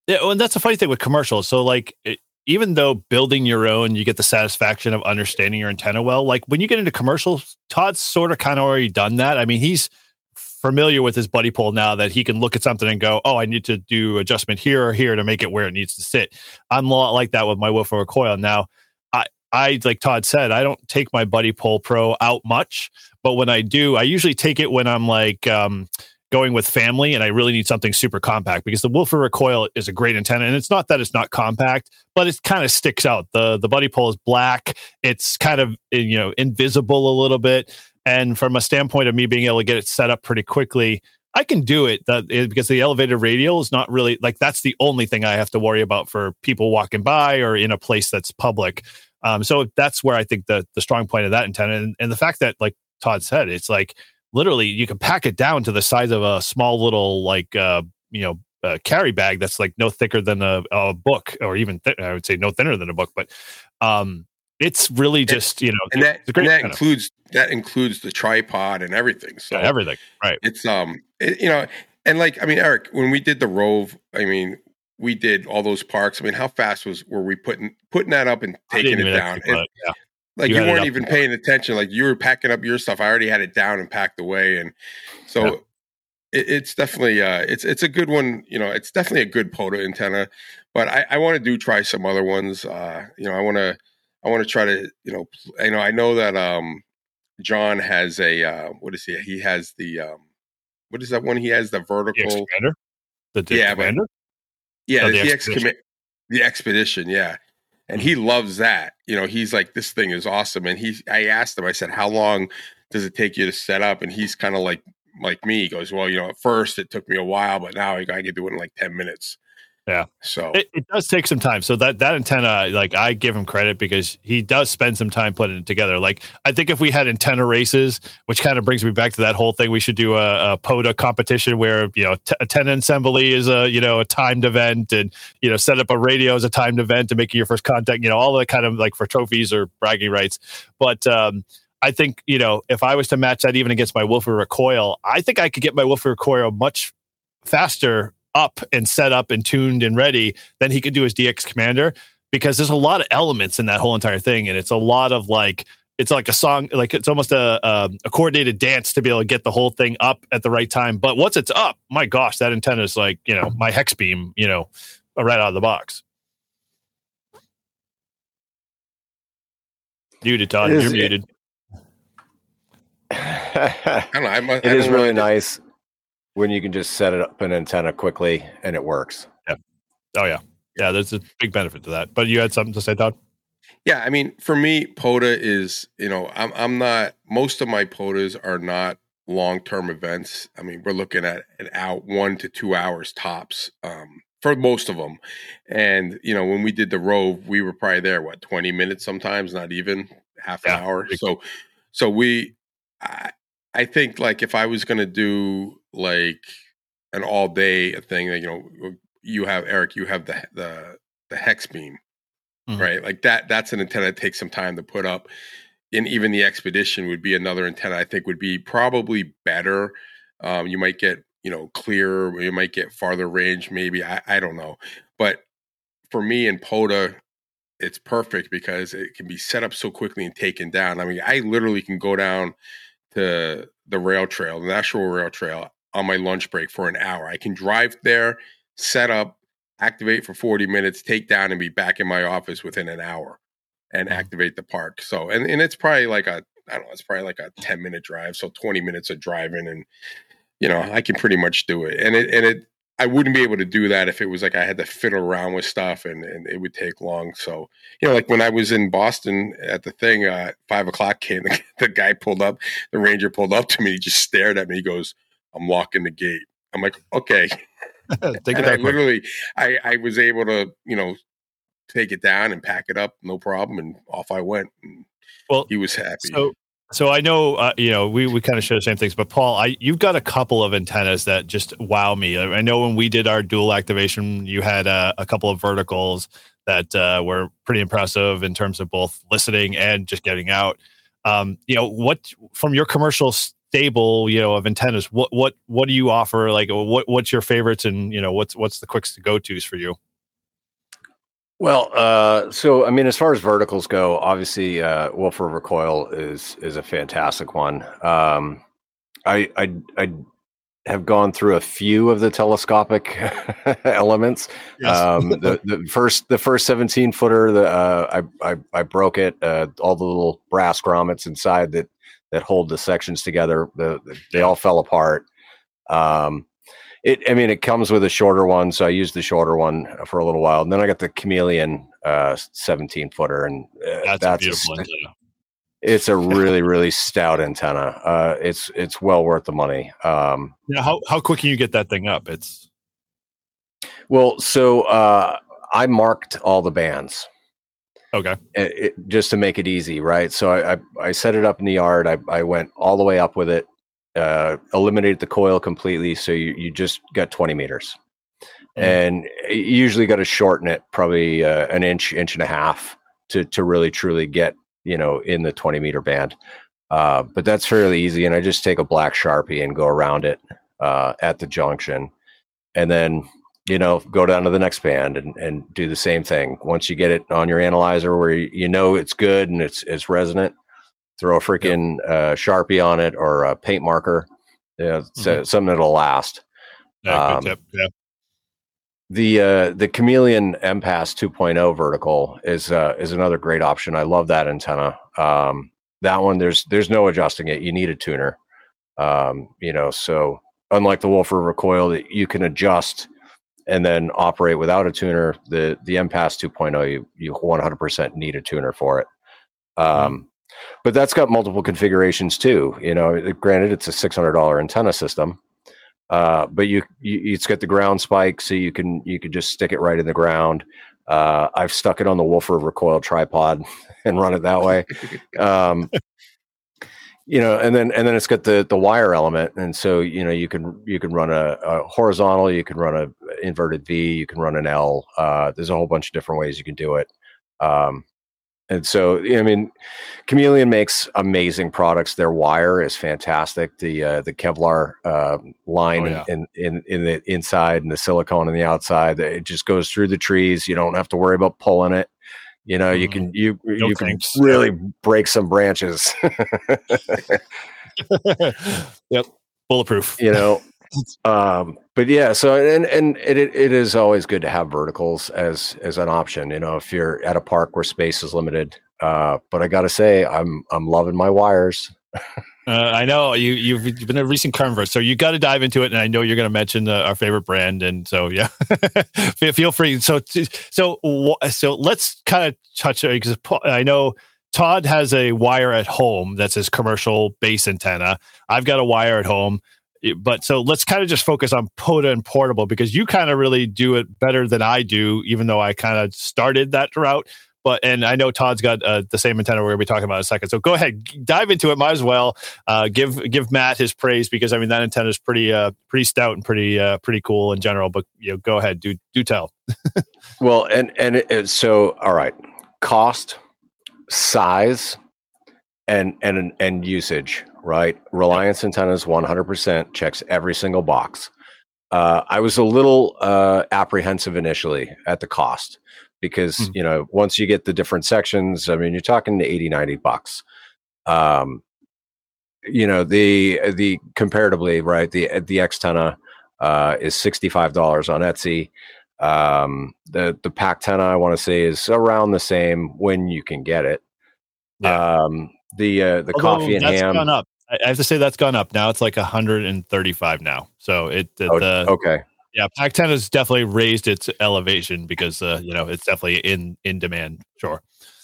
Yeah, well, and that's the funny thing with commercials. So, like, it, even though building your own, you get the satisfaction of understanding your antenna well. Like when you get into commercials, Todd's sort of kind of already done that. I mean, he's familiar with his buddy pole now that he can look at something and go, "Oh, I need to do adjustment here or here to make it where it needs to sit." I'm a lot like that with my woofer recoil. Now, I, I like Todd said, I don't take my Buddy Pole Pro out much, but when I do, I usually take it when I'm like. Um, going with family and I really need something super compact because the woofer recoil is a great antenna. And it's not that it's not compact, but it kind of sticks out. The the buddy pole is black. It's kind of, you know, invisible a little bit. And from a standpoint of me being able to get it set up pretty quickly, I can do it that, because the elevated radial is not really like, that's the only thing I have to worry about for people walking by or in a place that's public. Um, so that's where I think the, the strong point of that antenna and, and the fact that, like Todd said, it's like, literally, you can pack it down to the size of a small little, like, uh, you know, uh, carry bag that's like no thicker than a, a book, or even th- I would say no thinner than a book. But um, it's really just, you know, and that, it's a great and that antenna. includes that includes the tripod and everything. So Yeah, everything, right? It's um, it, you know, and like I mean, Eric, when we did the Rove, I mean, we did all those parks. I mean, how fast was were we putting putting that up and taking it down? It, yeah. Like you, you weren't weren't even paying attention. Like you were packing up your stuff. I already had it down and packed away, and so yeah. it, it's definitely uh, it's it's a good one. You know, it's definitely a good POTA antenna. But I, I want to do try some other ones. Uh, you know, I want to I want to try to you know you know I know that um, John has a uh, what is he? He has the um, what is that one? He has the vertical. The Expander? The, the yeah, Expander? But, yeah, oh, the, the, the Expedition. Expedition. The Expedition, yeah. And he loves that. You know, he's like, this thing is awesome. And he, I asked him, I said, how long does it take you to set up? And he's kind of like, like me. He goes, well, you know, at first it took me a while, but now I can do it in like ten minutes. Yeah. So it, it does take some time. So that, that antenna, like I give him credit because he does spend some time putting it together. Like I think if we had antenna races, which kind of brings me back to that whole thing, we should do a, a POTA competition where, you know, t- antenna assembly is a, you know, a timed event, and, you know, set up a radio as a timed event and making your first contact, you know, all that kind of like for trophies or bragging rights. But, um, I think, you know, if I was to match that even against my woofer recoil, I think I could get my woofer recoil much faster up and set up and tuned and ready than he could do his D X Commander, because there's a lot of elements in that whole entire thing. And it's a lot of like, it's like a song, like it's almost a, a, a coordinated dance to be able to get the whole thing up at the right time. But once it's up, my gosh, that antenna is like, you know, my hex beam, you know, right out of the box. Muted, Todd. Is, You're muted. I don't know. I must, it I is don't really really nice when you can just set it up an antenna quickly and it works. Yeah. Oh yeah. Yeah. There's a big benefit to that. But you had something to say, Todd? Yeah. I mean, for me, POTA is, you know, I'm, I'm not, most of my POTAs are not long-term events. I mean, we're looking at an out one to two hours tops um, for most of them. And, you know, when we did the Rove, we were probably there, what, twenty minutes sometimes, not even half an Yeah. hour. So, so we, I, I think like if I was going to do like an all day thing, you know, you have Eric, you have the, the, the hex beam, mm-hmm. right? Like that, that's an antenna that takes some time to put up. And even the Expedition would be another antenna I think would be probably better. Um, you might get, you know, clearer, you might get farther range, maybe, I, I don't know. But for me in POTA, it's perfect because it can be set up so quickly and taken down. I mean, I literally can go down to the rail trail, the National Rail Trail, on my lunch break for an hour. I can drive there, set up, activate for forty minutes, take down, and be back in my office within an hour and mm-hmm. activate the park. So, and, and it's probably like a, I don't know, it's probably like a ten minute drive. So twenty minutes of driving, and, you know, I can pretty much do it. And it, and it, I wouldn't be able to do that if it was like I had to fiddle around with stuff and, and it would take long. So, you know, like when I was in Boston at the thing, uh, five o'clock came, the, the guy pulled up, the ranger pulled up to me, he just stared at me. He goes, I'm locking the gate. I'm like, okay. Take and it I literally, I, I was able to, you know, take it down and pack it up, no problem. And off I went. And well, he was happy. So, So I know, uh, you know, we, we kind of share the same things, but Paul, I you've got a couple of antennas that just wow me. I, I know when we did our dual activation, you had uh, a couple of verticals that uh, were pretty impressive in terms of both listening and just getting out. Um, you know, what from your commercial stable, you know, of antennas, what what what do you offer? Like, what what's your favorites, and you know, what's what's the quickest to go tos for you? Well, uh, so I mean, as far as verticals go, obviously, uh, Wolfer Recoil is is a fantastic one. Um, I, I I have gone through a few of the telescopic elements. Yes. Um, the the first the first seventeen footer, the uh, I, I I broke it. Uh, all the little brass grommets inside that that hold the sections together, the, the they all fell apart. Um, It, I mean, it comes with a shorter one, so I used the shorter one for a little while, and then I got the Chameleon uh, seventeen footer, and uh, That's, that's a beautiful a, antenna. it's a really, really stout antenna. Uh, it's it's well worth the money. Um, Now, how how quick can you get that thing up? It's well, so uh, I marked all the bands. okay. It, it, just to make it easy, right? So I, I I set it up in the yard. I I went all the way up with it. Uh, eliminated the coil completely, so you, you just got twenty meters, mm. and you usually got to shorten it probably uh, an inch, inch and a half to to really truly get, you know, in the twenty meter band. Uh, but that's fairly easy, and I just take a black Sharpie and go around it uh, at the junction, and then, you know, go down to the next band and, and do the same thing. Once you get it on your analyzer where you, you know it's good and it's it's resonant, throw a freaking yep. uh, Sharpie on it or a paint marker, you know, mm-hmm. something that'll last. Yeah, um, good tip. Yeah. The uh, the Chameleon M Pass two point oh vertical is uh, is another great option. I love that antenna. Um, that one, there's there's no adjusting it. You need a tuner. Um, you know, so unlike the Wolfer Recoil that you can adjust and then operate without a tuner, the the M Pass two point oh, you you one hundred percent need a tuner for it. Um, mm-hmm. But that's got multiple configurations too. You know, granted, it's a six hundred dollars antenna system, uh, but you, you it's got the ground spike, so you can you can just stick it right in the ground. Uh, I've stuck it on the Wolfer Recoil tripod and run it that way. Um, you know, and then and then it's got the the wire element, and so you know you can you can run a, a horizontal, you can run a inverted V, you can run an L. Uh, there's a whole bunch of different ways you can do it. Um, And so, I mean, Chameleon makes amazing products. Their wire is fantastic. The uh, the Kevlar uh, line oh, yeah. in, in in the inside and the silicone on the outside, it just goes through the trees. You don't have to worry about pulling it. You know, mm. you can you no you thanks. can really break some branches. Yep, bulletproof. You know. Um, but yeah, so and and it it is always good to have verticals as as an option. You know, if you're at a park where space is limited. Uh, but I got to say, I'm I'm loving my wires. uh, I know you you've been a recent convert, so you got to dive into it. And I know you're going to mention uh, our favorite brand, and so yeah, feel free. So so so let's kind of touch it because I know Todd has a wire at home that's his commercial base antenna. I've got a wire at home. But so let's kind of just focus on P O T A and portable, because you kind of really do it better than I do, even though I kind of started that route. But and I know Todd's got uh, the same antenna we're going to be talking about in a second. So go ahead, dive into it. Might as well uh, give give Matt his praise, because I mean that antenna is pretty uh, pretty stout and pretty uh, pretty cool in general. But you know, go ahead, do do tell. Well, and and it, it, so all right, cost, size, and and and usage. Right. Reliance Antennas one hundred percent checks every single box. Uh, I was a little uh, apprehensive initially at the cost because, mm-hmm. you know, once you get the different sections, I mean, you're talking to eighty, ninety bucks. Um, you know, the, the comparatively, right. The, the Xtenna uh, is sixty-five dollars on Etsy. Um, the, the Pactenna, I want to say, is around the same when you can get it. Yeah. Um, The uh, the Although coffee and that's ham. Gone up. I have to say that's gone up. Now it's like one hundred thirty-five now. So it the, oh, the okay. Yeah, Pac ten has definitely raised its elevation because uh, you know it's definitely in in demand. Sure.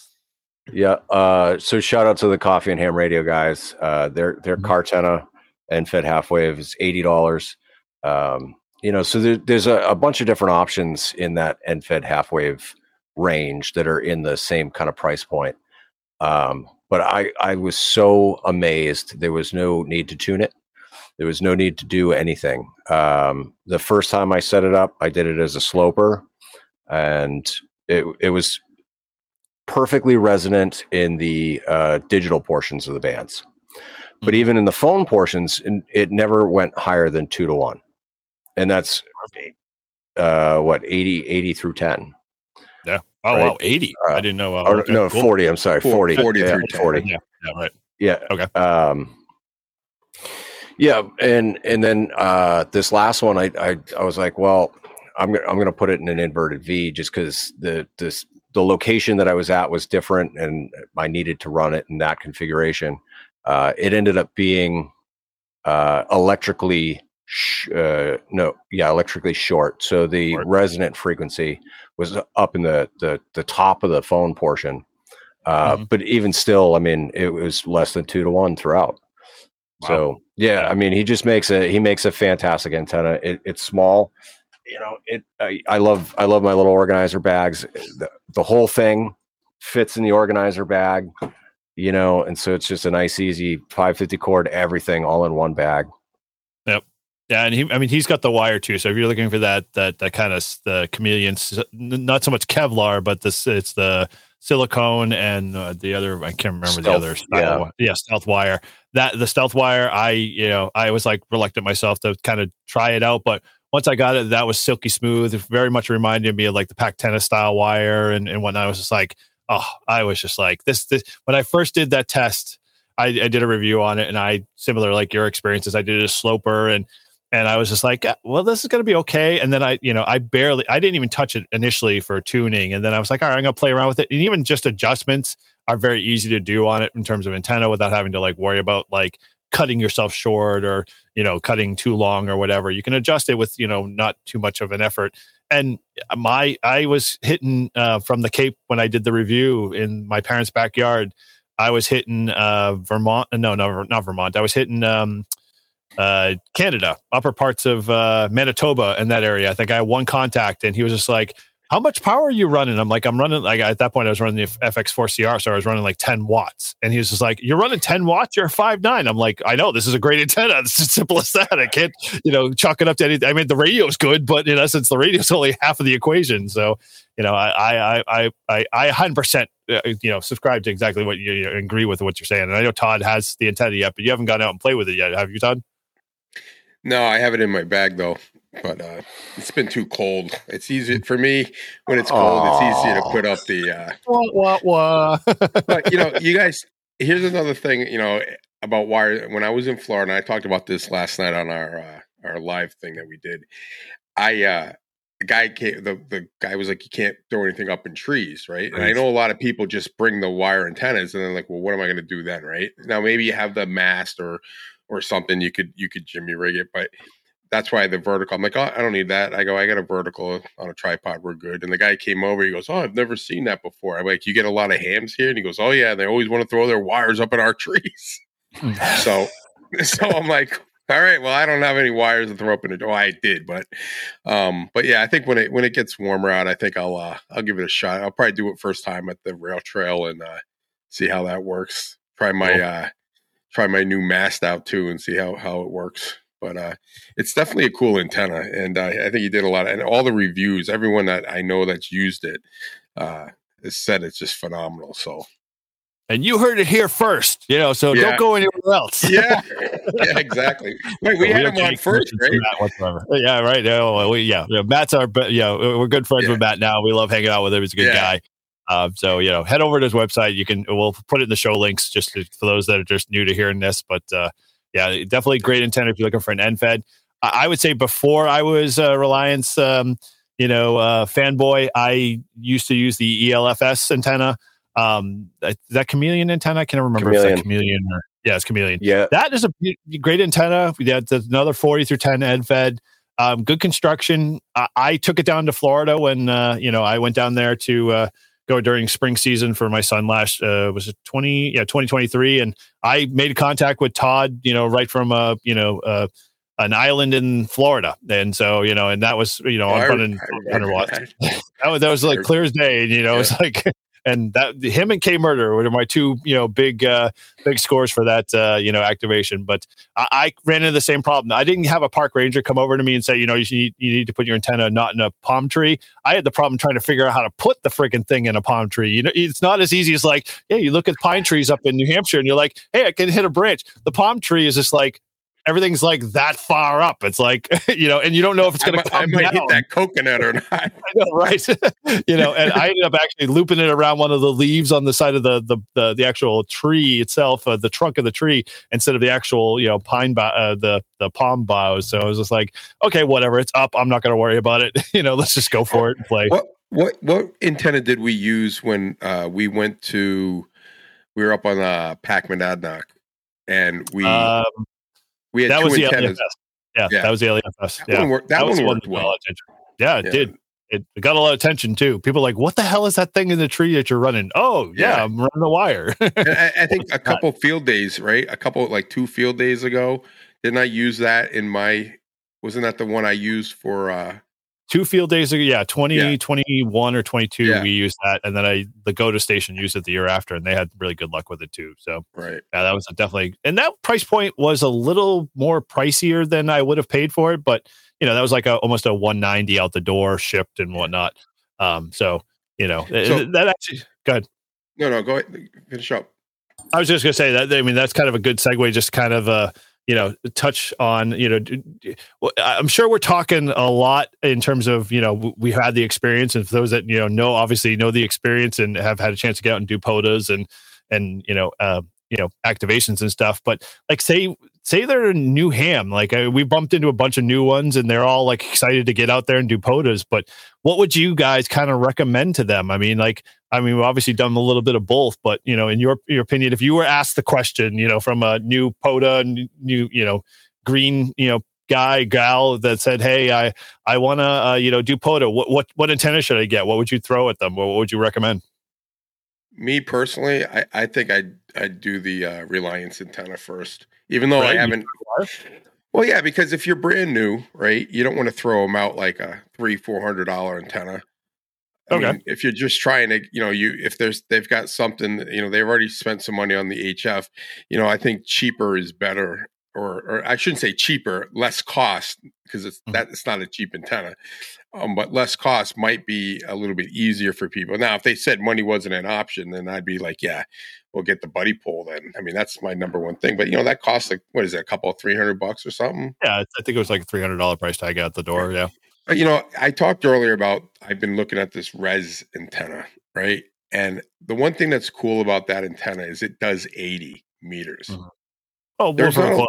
Yeah. Uh, so shout out to the Coffee and Ham Radio guys. Uh, their their mm-hmm. Cartenna and Fed Half Wave is eighty dollars. Um, you know, so there, there's a, a bunch of different options in that N Fed Half Wave range that are in the same kind of price point. Um, But I, I was so amazed. There was no need to tune it. There was no need to do anything. Um, the first time I set it up, I did it as a sloper, and it it was perfectly resonant in the uh, digital portions of the bands. But even in the phone portions, it never went higher than two to one. And that's uh, what, eighty, eighty through ten. Yeah. Oh, right? Wow. eighty. Uh, I didn't know. Uh, or, okay, no, cool. forty. I'm sorry. forty. forty yeah, through forty. Yeah. Yeah. Right. Yeah. Okay. Um, yeah. And, and then uh, this last one, I, I, I was like, well, I'm going to, I'm going to put it in an inverted V just because the, this, the location that I was at was different and I needed to run it in that configuration. Uh, it ended up being uh, electrically, sh- uh, no, yeah, electrically short. So the short. resonant frequency was up in the, the, the top of the phone portion. Uh, mm-hmm. But even still, I mean, it was less than two to one throughout. Wow. So yeah, I mean, he just makes a, he makes a fantastic antenna. It, it's small, you know, it, I, I love, I love my little organizer bags. The, the whole thing fits in the organizer bag, you know, and so it's just a nice, easy five fifty cord, everything all in one bag. Yep. Yeah. And he, I mean, he's got the wire too. So if you're looking for that, that, that kind of the chameleon, not so much Kevlar, but this, it's the silicone and uh, the other, I can't remember stealth, the other. Style, yeah. yeah. Stealth wire. That the stealth wire, I, you know, I was like reluctant myself to kind of try it out, but once I got it, that was silky smooth. It very much reminded me of like the Pac Tennis style wire and, and whatnot. I was just like, oh, I was just like this, this. When I first did that test, I, I did a review on it, and I, similar like your experiences, I did a sloper, and and I was just like, well, this is going to be okay. And then I, you know, I barely, I didn't even touch it initially for tuning, and then I was like, all right, I'm going to play around with it. And even just adjustments are very easy to do on it in terms of antenna without having to like worry about like cutting yourself short or, you know, cutting too long or whatever. You can adjust it with, you know, not too much of an effort. And my, I was hitting uh, from the Cape when I did the review in my parents' backyard. I was hitting uh, Vermont. No, no, not Vermont. I was hitting um, uh, Canada, upper parts of uh, Manitoba in that area. I think I had one contact, and he was just like, how much power are you running? I'm like, I'm running, like at that point I was running the F X four C R, so I was running like ten watts. And he was just like, you're running ten watts? You're five nine. I'm like, I know, this is a great antenna. It's as simple as that. I can't, you know, chalk it up to anything. I mean, the radio's good, but in essence, the radio's only half of the equation. So, you know, I, I, I, I, I one hundred percent, uh, you know, subscribe to exactly what you, you agree with what you're saying. And I know Todd has the antenna yet, but you haven't gone out and played with it yet. Have you, Todd? No, I have it in my bag though. But uh, it's been too cold. It's easy for me when it's cold. Aww. It's easy to put up the. Uh, wah, wah, wah. But you know, you guys. Here's another thing. You know about wire. When I was in Florida, and I talked about this last night on our uh, our live thing that we did. I uh, the guy came. The the guy was like, you can't throw anything up in trees, right? And I know a lot of people just bring the wire antennas, and they're like, well, what am I going to do then, right? Now maybe you have the mast or or something. You could you could jimmy rig it, but. That's why the vertical, I'm like, oh, I don't need that. I go, I got a vertical on a tripod. We're good. And the guy came over. He goes, oh, I've never seen that before. I'm like, you get a lot of hams here? And he goes, oh, yeah. They always want to throw their wires up in our trees. so, so I'm like, all right, well, I don't have any wires to throw up in it. Oh, I did. But, um, but yeah, I think when it, when it gets warmer out, I think I'll, uh, I'll give it a shot. I'll probably do it first time at the rail trail and, uh, see how that works. Try my, cool. uh, try my new mast out too and see how, how it works. But uh, it's definitely a cool antenna, and uh, I think he did a lot. Of, and all the reviews, everyone that I know that's used it uh, has said it's just phenomenal. So, and you heard it here first, you know. So yeah. Don't go anywhere else. yeah, yeah, exactly. Wait, we, we had him on first, right? Whatsoever. Yeah, right. Yeah, we, yeah, yeah. Matt's our, yeah, we're good friends yeah. with Matt now. We love hanging out with him. He's a good yeah. guy. Uh, so you know, head over to his website. You can. We'll put it in the show links just to, for those that are just new to hearing this, but. Uh, Yeah, definitely great antenna if you're looking for an N F E D. I would say before I was a Reliance, um, you know, uh, fanboy, I used to use the E L F S antenna. Um, that, that Chameleon antenna, I can't remember Chameleon. if it's Chameleon or yeah, it's Chameleon. Yeah, that is a great antenna. That's another forty through ten N F E D. Um, good construction. I, I took it down to Florida when uh, you know I went down there to. Uh, go during spring season for my son last, uh, was it twenty, yeah, twenty twenty-three. And I made contact with Todd, you know, right from, uh, you know, uh, an island in Florida. And so, you know, and that was, you know, I'm running one hundred watts. that was, that was like clear as day. And, you know, yeah. it's like, and that him and K Murder were my two, you know, big uh, big scores for that, uh, you know, activation. But I, I ran into the same problem. I didn't have a park ranger come over to me and say, you know, you need you need to put your antenna not in a palm tree. I had the problem trying to figure out how to put the freaking thing in a palm tree. You know, it's not as easy as like, yeah, you look at pine trees up in New Hampshire and you're like, hey, I can hit a branch. The palm tree is just like, everything's like that far up. It's like, you know, and you don't know if it's going to come I might down. hit that coconut or not. I know, right? You know, and I ended up actually looping it around one of the leaves on the side of the the the, the actual tree itself, uh, the trunk of the tree, instead of the actual, you know, pine bough, uh, the the palm boughs. So I was just like, okay, whatever, it's up. I'm not going to worry about it. You know, let's just go for it and play. What what what antenna did we use when uh, we went to? We were up on uh, Pac Monadnock, and we. Um, We had that two was the antennas. L E F S. Yeah, Yeah. that was the L E F S. That Yeah, one worked, that was one the worked that got a well. lot of attention. Yeah, it Yeah. did. It, it got a lot of attention too. People were like, what the hell is that thing in the tree that you're running? Oh, yeah, Yeah. I'm running a wire. And I, I think a couple field days, right? A couple like two field days ago, didn't I use that in my? Wasn't that the one I used for? uh Two field days ago, yeah, twenty, Yeah. twenty-one or twenty-two, Yeah. we used that, and then I the Goda station used it the year after, and they had really good luck with it too. So Right. yeah, that was definitely, and that price point was a little more pricier than I would have paid for it, but you know, that was like a, almost a one ninety out the door, shipped and whatnot. Um, so you know, So- that actually, go ahead. No, no, go ahead. Finish up. I was just gonna say that. I mean, that's kind of a good segue. Just kind of uh, you know, touch on, you know, d- d- well, I'm sure we're talking a lot in terms of, you know, w- we had the experience, and for those that, you know, know, obviously know the experience and have had a chance to get out and do P O D As and, and, you know, uh, you know, activations and stuff. But like, say, say they're in New Ham, like uh, we bumped into a bunch of new ones and they're all like excited to get out there and do P O D As, but what would you guys kind of recommend to them? I mean, like, I mean, we've obviously done a little bit of both, but, you know, in your your opinion, if you were asked the question, you know, from a new P O D A, n- new, you know, green, you know, guy, gal that said, hey, I, I want to, uh, you know, do P O D A, what, what, what antenna should I get? What would you throw at them? What, what would you recommend? Me personally, I, I think I'd I'd do the uh, Reliance antenna first, even though Right, I you haven't. Well, yeah, because if you're brand new, right, you don't want to throw them out like a three, four hundred dollar antenna. I Okay. mean, if you're just trying to, you know, you if there's they've got something, you know, they've already spent some money on the H F. You know, I think cheaper is better, or or I shouldn't say cheaper, less cost, because it's Mhm. that it's not a cheap antenna, um, but less cost might be a little bit easier for people. Now, if they said money wasn't an option, then I'd be like, yeah, we'll get the buddy pole then. I mean, that's my number one thing. But you know, that costs like what is it, a couple of three hundred bucks or something? Yeah, I think it was like a three hundred dollars price tag out the door. Yeah. But, you know, I talked earlier about I've been looking at this res antenna, right? And the one thing that's cool about that antenna is it does eighty meters. Mhm. Oh, There's we'll- not a- we'll-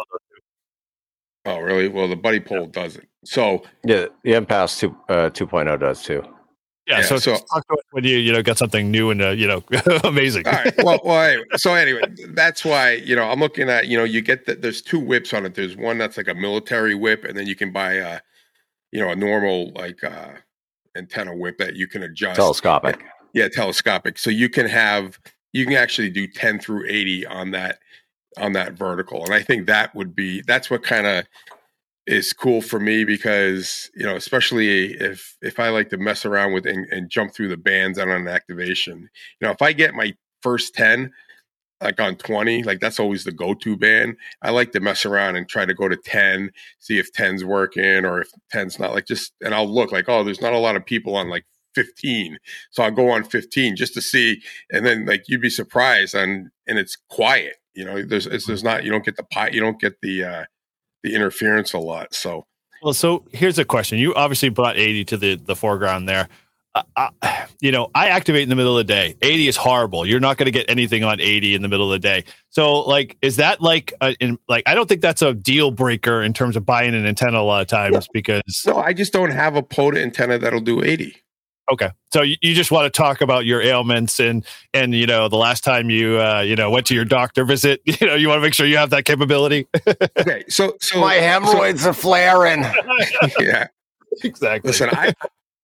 Oh, really? Well, the buddy pole doesn't. So, Yeah, the M Pass two uh, two point oh does too. yeah, yeah, so, so- talk to us when you, you know, got something new and, uh, you know, amazing. all right. Well, well anyway, so anyway, that's why, you know, I'm looking at, you know, you get that there's two whips on it. There's one that's like a military whip, and then you can buy a, you know, a normal like uh antenna whip that you can adjust. Telescopic. Yeah, telescopic. So you can have you can actually do ten through eighty on that on that vertical. And I think that would be that's what kind of is cool for me, because, you know, especially if if I like to mess around with and, and jump through the bands on an activation. You know, if I get my first ten like on twenty, like that's always the go-to band. I like to mess around and try to go to ten, see if ten's working or if ten's not, like just, and I'll look like, oh, there's not a lot of people on like fifteen. So I'll go on fifteen just to see. And then like, you'd be surprised, and, and it's quiet, you know, there's, it's, there's not, you don't get the pie, you don't get the, uh, the interference a lot. So, Well, so here's a question. You obviously brought eighty to the, the foreground there. Uh, I, you know, I activate in the middle of the day. eighty is horrible. You're not going to get anything on eighty in the middle of the day. So, like, is that like, a, in, like, I don't think that's a deal breaker in terms of buying an antenna a lot of times, because no, I just don't have a P O D A antenna that'll do eighty. okay, so you, you just want to talk about your ailments and and you know, the last time you uh, you know, went to your doctor visit. You know, you want to make sure you have that capability. Okay, so so My hemorrhoids are flaring. so, yeah. Exactly. Listen, I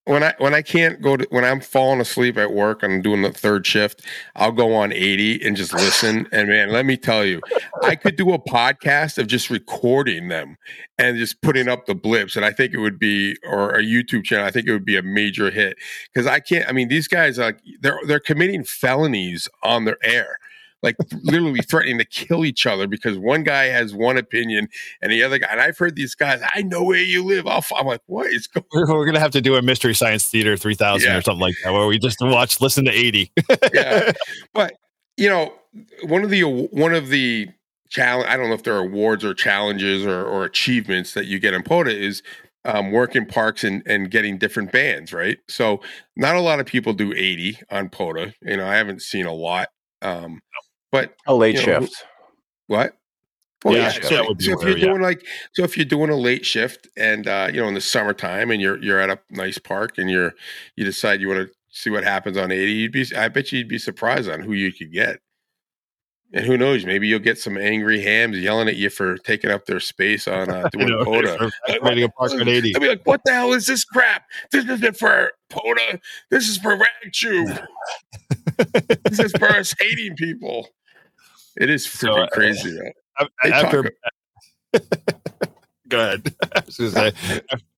when I when I can't go to when I'm falling asleep at work and I'm doing the third shift, I'll go on eighty and just listen. And man, let me tell you, I could do a podcast of just recording them and just putting up the blips. And I think it would be, or a YouTube channel, I think it would be a major hit because I can't. I mean, these guys are like they're they're committing felonies on their air. Like literally threatening to kill each other because one guy has one opinion and the other guy. And I've heard these guys, I know where you live. I'll, I'm like, what is going on? We're going to have to do a Mystery Science Theater three thousand Yeah. or something like that, where we just watch, listen to eighty. Yeah. But, you know, one of the, one of the challenge, I don't know if there are awards or challenges or, or achievements that you get in POTA is um, working parks and, and getting different bands, right? So not a lot of people do eighty on POTA. You know, I haven't seen a lot. Um, But A late you know, shift. what? Well, Yeah, yeah. so So, that would be so if where, you're yeah. doing like, so if you're doing a late shift and uh, you know in the summertime and you're you're at a nice park and you're you decide you want to see what happens on eighty, you'd be I bet you'd be surprised on who you could get. And who knows? Maybe you'll get some angry hams yelling at you for taking up their space on uh, You doing know, POTA. for Like, rating a park at eighty. I'll be like, what the hell is this crap? This isn't for POTA. This is for RagTube. This is for us hating people. It is So, freaking uh, crazy. Though. A- They After, talk- go ahead. I was gonna say,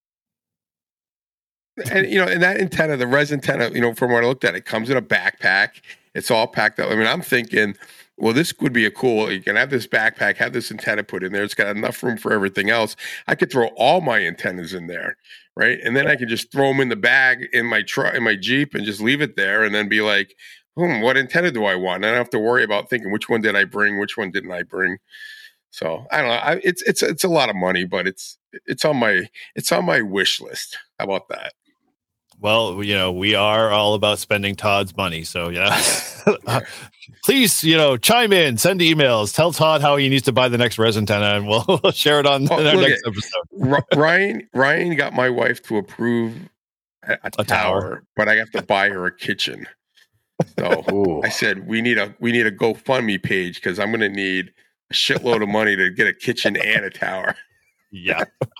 And you know, and that antenna, the res antenna, you know, from what I looked at, it comes in a backpack. It's all packed up. I mean, I'm thinking, well, this would be a cool. You can have this backpack, have this antenna put in there. It's got enough room for everything else. I could throw all my antennas in there, right? And then I could just throw them in the bag in my truck, in my Jeep, and just leave it there, and then be like, hmm, what antenna do I want? And I don't have to worry about thinking which one did I bring, which one didn't I bring. So I don't know. I, it's it's it's a lot of money, but it's it's on my it's on my wish list. How about that? well, you know, we are all about spending Todd's money. So, yeah, please, you know, chime in, send emails, tell Todd how he needs to buy the next res antenna, and we'll, we'll share it on Oh, our look next at- episode. R- Ryan Ryan got my wife to approve a, a, A tower. tower, but I have to buy her a kitchen. So Ooh. I said we need a we need a GoFundMe page because I'm going to need a shitload of money to get a kitchen and a tower. Yeah.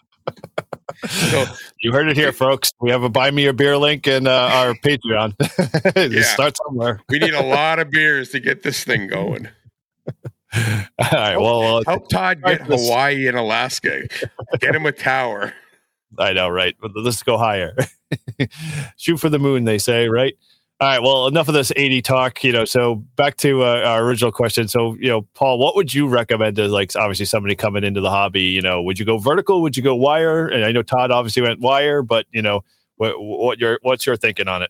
So You heard it here, folks. We have a buy me a beer link in uh, our Patreon. Just Yeah. Start somewhere. we need a lot of beers to get this thing going. All right. Well, uh, Help Todd get Right, this- Hawaii and Alaska. Get him a tower. I know, right? But let's go higher. Shoot for the moon, they say, right? All right. Well, enough of this eighty talk. You know, so back to uh, our original question. So, you know, Paul, what would you recommend to, like, obviously somebody coming into the hobby? You know, would you go vertical? Would you go wire? And I know Todd obviously went wire, but you know, what what your what's your thinking on it?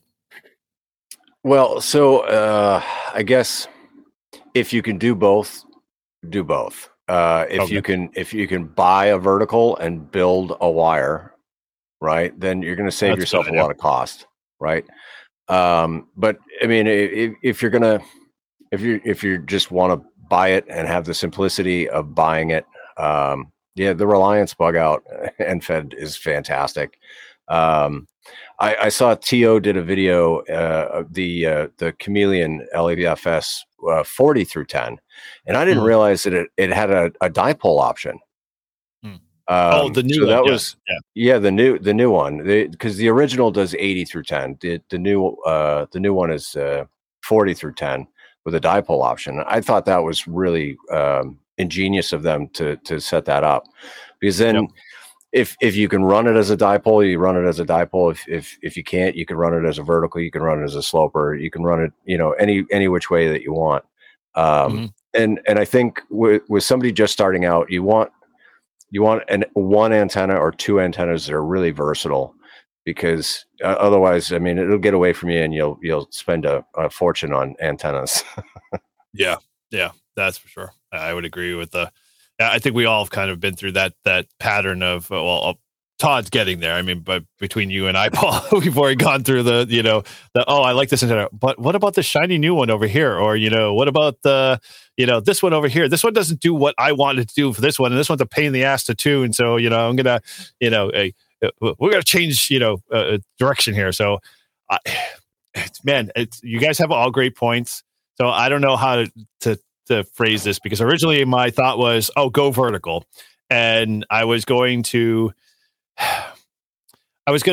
Well, so uh, I guess if you can do both, do both. Uh, if Okay. you can, if you can buy a vertical and build a wire, right, then you're going to save That's a yourself good a idea. lot of cost, right? Um, but I mean, if, if you're gonna, if you if you just want to buy it and have the simplicity of buying it, um, yeah, the Reliance bug out N Fed is fantastic. Um, I, I saw T O did a video uh, of the uh, the Chameleon L E F S uh, forty through ten, and I didn't Mhm. realize that it, it had a, a dipole option. Hmm. Um, oh, the new so one, that yeah, was yeah. yeah the new the new one because the original does eighty through ten. The the new uh, the new one is uh, forty through ten with a dipole option. I thought that was really um, ingenious of them to to set that up because then. Yep. If if you can run it as a dipole, you run it as a dipole. If if if you can't, you can run it as a vertical. You can run it as a sloper. You can run it, you know, any any which way that you want. Um, Mhm. And and I think with with somebody just starting out, you want you want an one antenna or two antennas that are really versatile, because uh, otherwise, I mean, it'll get away from you, and you'll you'll spend a, a fortune on antennas. Yeah, yeah, that's for sure. I would agree with the. Yeah, I think we all have kind of been through that that pattern of uh, well, uh, Todd's getting there. I mean, but between you and I, Paul, we've already gone through the you know the oh, I like this antenna, but what about the shiny new one over here? Or you know, what about the you know this one over here? This one doesn't do what I wanted to do for this one, and this one's a pain in the ass to tune. So you know, I'm gonna you know, a, we're gonna change you know uh, direction here. So, I, it's, man, it's you guys have all great points. So I don't know how to, to to phrase this, because originally my thought was, oh, go vertical, and I was going to, I was going to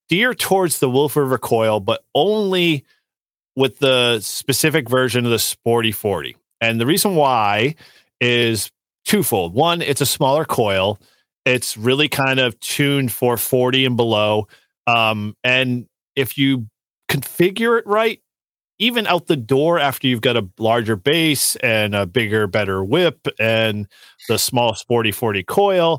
steer towards the Wolf River coil, but only with the specific version of the Sporty forty. And the reason why is twofold. One, it's a smaller coil. It's really kind of tuned for forty and below. Um, and if you configure it right, even out the door after you've got a larger base and a bigger, better whip and the small Sporty forty coil,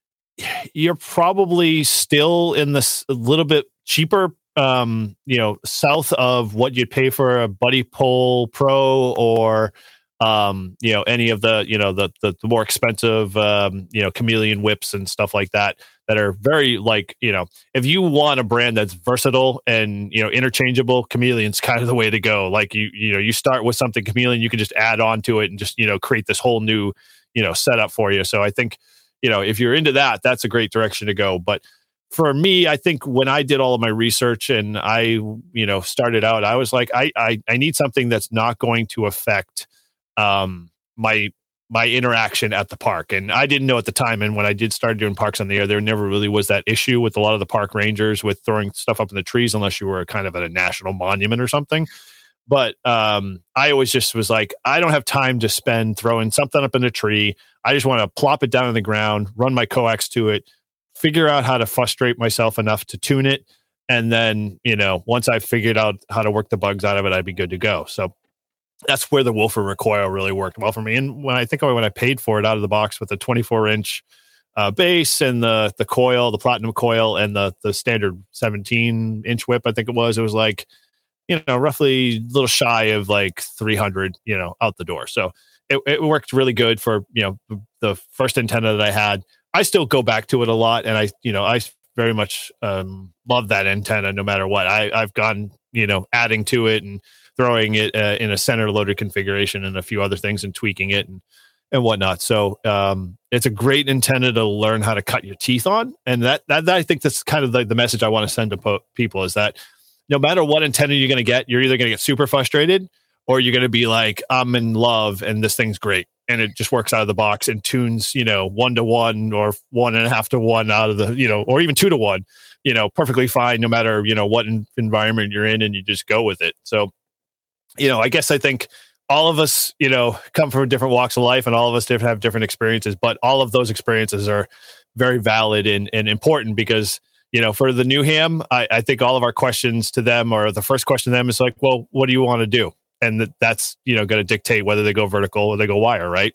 you're probably still in this a little bit cheaper, um, you know, south of what you'd pay for a Buddy Pole Pro or, um, you know, any of the, you know, the, the, the more expensive, um, you know, Chameleon whips and stuff like that, that are very like, you know, if you want a brand that's versatile and, you know, interchangeable, Chameleon's kind of the way to go. Like you, you know, you start with something Chameleon, you can just add on to it and just, you know, create this whole new, you know, setup for you. So I think, you know, if you're into that, that's a great direction to go. But for me, I think when I did all of my research and I, you know, started out, I was like, I, I, I need something that's not going to affect um, my, my interaction at the park. And I didn't know at the time. And when I did start doing Parks on the Air, there never really was that issue with a lot of the park rangers with throwing stuff up in the trees, unless you were kind of at a national monument or something. But um, I always just was like, I don't have time to spend throwing something up in a tree. I just want to plop it down on the ground, run my coax to it, figure out how to frustrate myself enough to tune it. And then, you know, once I figured out how to work the bugs out of it, I'd be good to go. So that's where the Wolf River coil really worked well for me. And when I think when I paid for it out of the box with the twenty-four inch uh, base and the the coil, the platinum coil, and the the standard seventeen inch whip, I think it was, it was like, you know, roughly a little shy of like three hundred, you know, out the door. So it, it worked really good for, you know, the first antenna that I had. I still go back to it a lot. And I, you know, I very much um, love that antenna no matter what. I, I've gone, you know, adding to it and throwing it uh, in a center loaded configuration and a few other things and tweaking it and, and whatnot. So um, it's a great antenna to learn how to cut your teeth on. And that, that, that I think that's kind of the, the message I want to send to po- people is that no matter what antenna you're going to get, you're either going to get super frustrated or you're going to be like, I'm in love and this thing's great. And it just works out of the box and tunes, you know, one to one or one and a half to one out of the, you know, or even two to one, you know, perfectly fine, no matter, you know, what in, environment you're in, and you just go with it. So, you know, I guess I think all of us, you know, come from different walks of life and all of us have different experiences, but all of those experiences are very valid and, and important because, you know, for the new ham, I, I think all of our questions to them, or the first question to them is like, well, what do you want to do? And that, that's, you know, going to dictate whether they go vertical or they go wire, right?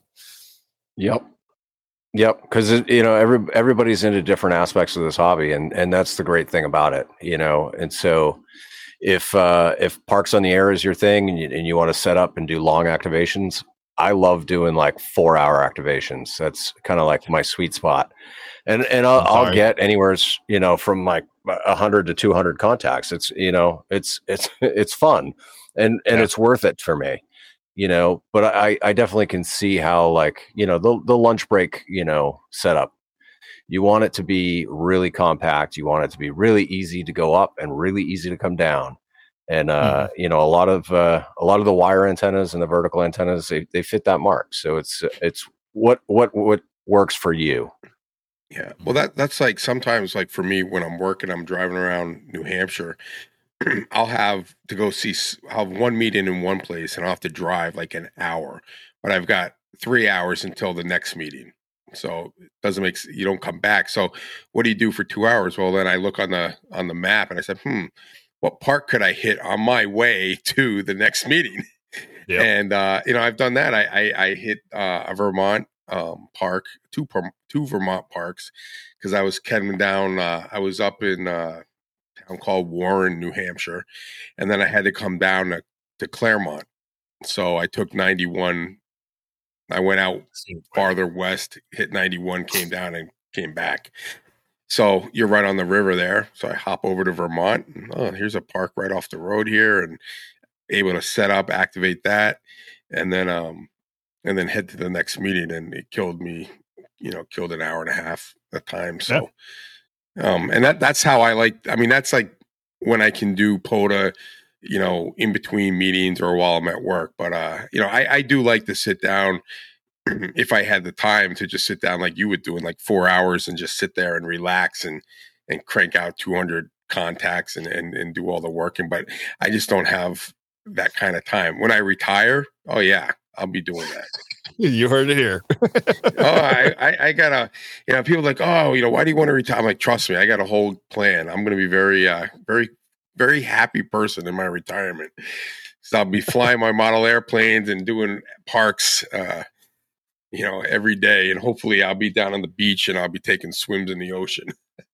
Yep. Yep. Because, you know, every, everybody's into different aspects of this hobby. And, and that's the great thing about it, you know. And so if uh, if Parks on the Air is your thing and you, and you want to set up and do long activations, I love doing like four hour activations. That's kind of like my sweet spot. And and I'll, I'll get anywhere, you know, from like a hundred to two hundred contacts. It's, you know, it's it's it's fun, and and yeah. It's worth it for me, you know. But I I definitely can see how, like, you know, the the lunch break, you know, setup. You want it to be really compact. You want it to be really easy to go up and really easy to come down. And uh, mm-hmm. you know, a lot of uh, a lot of the wire antennas and the vertical antennas, they they fit that mark. So it's it's what what what works for you. Yeah. Well, that that's like sometimes, like for me, when I'm working, I'm driving around New Hampshire, I'll have to go see, I'll have one meeting in one place and I'll have to drive like an hour, but I've got three hours until the next meeting. So it doesn't make, you don't come back. So what do you do for two hours? Well, then I look on the, on the map and I said, hmm, what park could I hit on my way to the next meeting? Yep. And, uh, you know, I've done that. I, I, I hit uh, a Vermont um, park, two, per, two Vermont parks, because I was coming down, uh, I was up in uh, a town called Warren, New Hampshire, and then I had to come down to, to Claremont. So I took ninety-one, I went out farther west, hit ninety-one, came down and came back. So you're right on the river there. So I hop over to Vermont, and, oh, here's a park right off the road here, and able to set up, activate that, and then um, and then head to the next meeting. And it killed me, you know, killed an hour and a half at time. So, yeah. um, and that that's how I like. I mean, that's like when I can do P O T A, you know, in between meetings or while I'm at work. But uh, you know, I, I do like to sit down if I had the time to just sit down like you would do in like four hours and just sit there and relax and and crank out two hundred contacts and, and and do all the working, but I just don't have that kind of time. When I retire, oh yeah, I'll be doing that. You heard it here. oh, I, I, I gotta, you know, people are like, oh, you know, why do you want to retire? I'm like, trust me, I got a whole plan. I'm going to be very, uh, very, very happy person in my retirement. So I'll be flying my model airplanes and doing parks, uh, you know, every day. And hopefully I'll be down on the beach and I'll be taking swims in the ocean.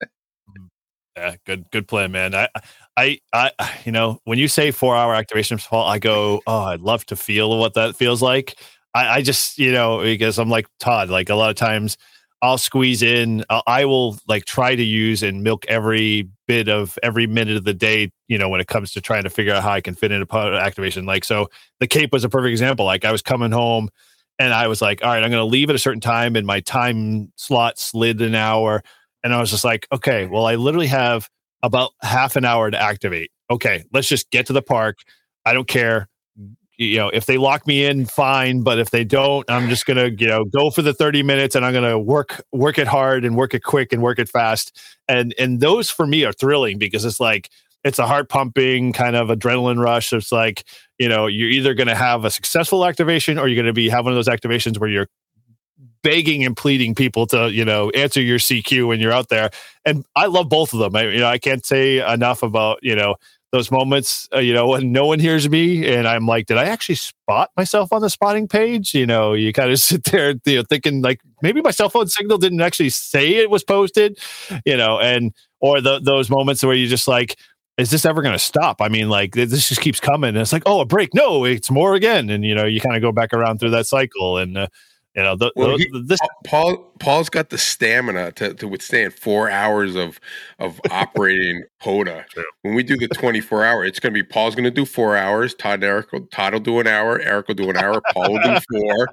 Yeah, good, good plan, man. I, I, I, you know, when you say four hour activations, Paul, I go, oh, I'd love to feel what that feels like. I, I just, you know, because I'm like Todd, like a lot of times I'll squeeze in, I'll, I will like try to use and milk every bit of every minute of the day, you know, when it comes to trying to figure out how I can fit in a pod activation. Like, so the Cape was a perfect example. Like I was coming home and I was like, all right, I'm going to leave at a certain time, and my time slot slid an hour. And I was just like, okay, well, I literally have about half an hour to activate. Okay, let's just get to the park. I don't care. You know, if they lock me in, fine. But if they don't, I'm just gonna, you know, go for the thirty minutes, and I'm gonna work, work it hard, and work it quick, and work it fast. And and those for me are thrilling because it's like it's a heart pumping kind of adrenaline rush. It's like, you know, you're either gonna have a successful activation, or you're gonna be have one of those activations where you're begging and pleading people to, you know, answer your C Q when you're out there. And I love both of them. I, you know, I can't say enough about, you know, those moments, uh, you know, when no one hears me and I'm like, did I actually spot myself on the spotting page? You know, you kind of sit there, you know, thinking like maybe my cell phone signal didn't actually say it was posted, you know, and, or the, those moments where you just like, is this ever going to stop? I mean, like this just keeps coming. And it's like, oh, a break. No, it's more again. And, you know, you kind of go back around through that cycle. And, uh, You know, the, well, the, he, this Paul Paul's got the stamina to, to withstand four hours of of operating P O D A. True. When we do the twenty-four hour, it's going to be Paul's going to do four hours. Todd and Eric, will, Todd will do an hour. Eric will do an hour. Paul will do four.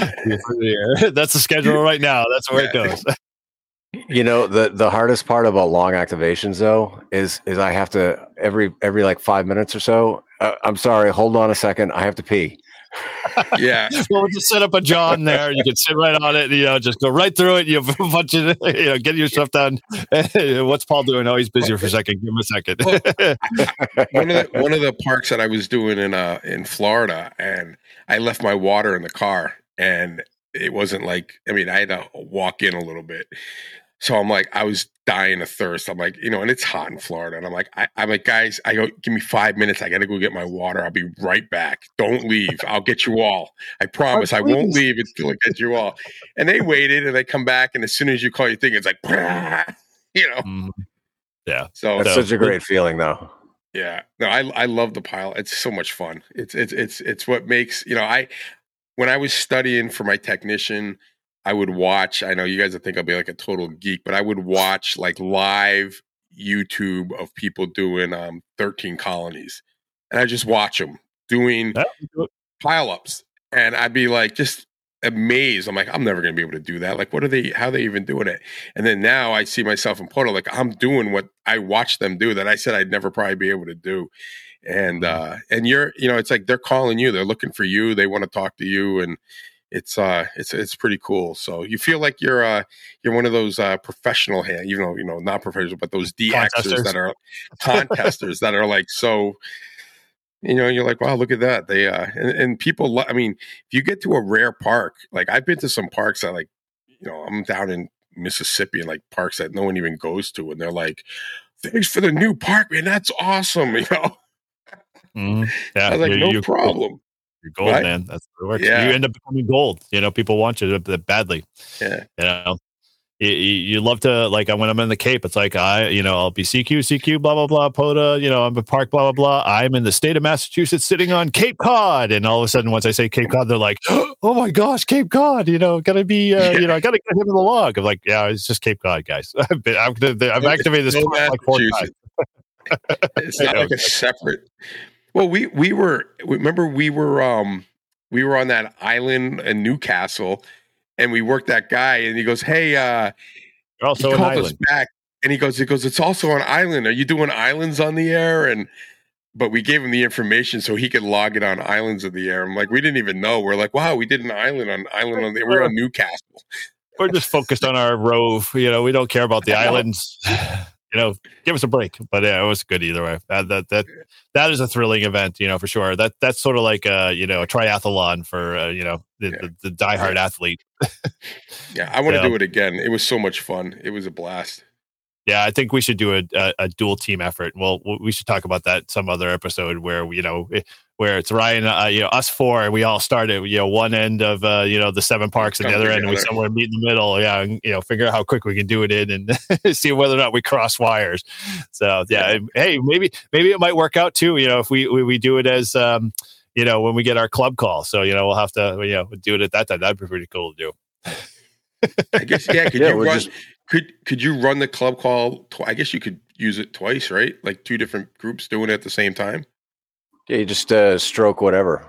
Yeah, that's the schedule right now. That's where yeah. it goes. You know, the the hardest part about long activations though is is I have to every every like five minutes or so. Uh, I'm sorry, hold on a second. I have to pee. Yeah, well, we'll just set up a John there. You can sit right on it. You know, just go right through it. You have a bunch of, you know, get your stuff done. What's Paul doing? Oh, he's busy for a second. Give him a second. one of the one of the parks that I was doing in uh in Florida, and I left my water in the car, and it wasn't like, I mean, I had to walk in a little bit. So I'm like, I was dying of thirst. I'm like, you know, and it's hot in Florida. And I'm like, I, I'm like, guys, I go, give me five minutes. I got to go get my water. I'll be right back. Don't leave. I'll get you all. I promise. Oh, I won't leave until I get you all. And they waited, and they come back. And as soon as you call your thing, it's like, you know. Mm-hmm. Yeah. So that's so, such a great feeling, though. Yeah. No, I I love the pile. It's so much fun. It's it's it's it's what makes, you know, I when I was studying for my technician, I would watch, I know you guys would think I'll be like a total geek, but I would watch like live YouTube of people doing um, thirteen colonies. And I just watch them doing pile ups. And I'd be like, just amazed. I'm like, I'm never going to be able to do that. Like, what are they, how are they even doing it? And then now I see myself in P O D A, like I'm doing what I watched them do that I said I'd never probably be able to do. And, uh, and you're, you know, it's like, they're calling you, they're looking for you. They want to talk to you. And, It's uh, it's it's pretty cool. So you feel like you're uh, you're one of those uh, professional hand, even though you know not professional, but those D Xers that are contesters that are like so. You know, you're like, wow, look at that. They uh, and, and people. I mean, if you get to a rare park, like I've been to some parks that, like, you know, I'm down in Mississippi and like parks that no one even goes to, and they're like, thanks for the new park, man. That's awesome. You know, mm-hmm. Yeah, I was like, no you, problem. You're gold, right? Man. That's what it works. Yeah. You end up becoming gold. You know, people want you to badly. Yeah. You know, you, you love to, like, when I'm in the Cape, it's like, I, you know, I'll be C Q, C Q, blah, blah, blah, P O D A, you know, I'm a park, blah, blah, blah. I'm in the state of Massachusetts sitting on Cape Cod. And all of a sudden, once I say Cape Cod, they're like, oh my gosh, Cape Cod, you know, gotta be, uh, yeah. you know, I gotta get him in the log. I'm like, yeah, it's just Cape Cod, guys. I've been, I've, I've activated this no like four times. It's not like a separate. Well, we, we were, remember we were, um, we were on that island in Newcastle, and we worked that guy, and he goes, hey, uh, You're also he an called island. us back, and he goes, he goes, it's also an island. Are you doing islands on the air? And, but we gave him the information so he could log it on islands of the air. I'm like, we didn't even know. We're like, wow, we did an island on island on the, we're on Newcastle. We're just focused on our rove. You know, we don't care about the islands. you know, give us a break. But yeah, it was good either way. That that that that is a thrilling event, you know, for sure. That that's sort of like a you know a triathlon for uh, you know the, Yeah. the, the diehard athlete. Yeah, I want to So- do it again. It was so much fun. It was a blast. Yeah, I think we should do a, a, a dual team effort. Well, we should talk about that some other episode where you know where it's Ryan, uh, you know, us four, and we all started, you know, one end of uh, you know the seven parks, and the Come other end, and we together. somewhere meet in the middle. Yeah, and, you know, figure out how quick we can do it in, and see whether or not we cross wires. So yeah, Yeah. hey, maybe maybe it might work out too. You know, if we we, we do it as um, you know when we get our club call. So you know we'll have to you know do it at that time. That'd be pretty cool to do. I guess yeah. Could Yeah, you we're run? just- Could could you run the club call? Tw- I guess you could use it twice, right? Like two different groups doing it at the same time. Yeah, you just uh, stroke whatever.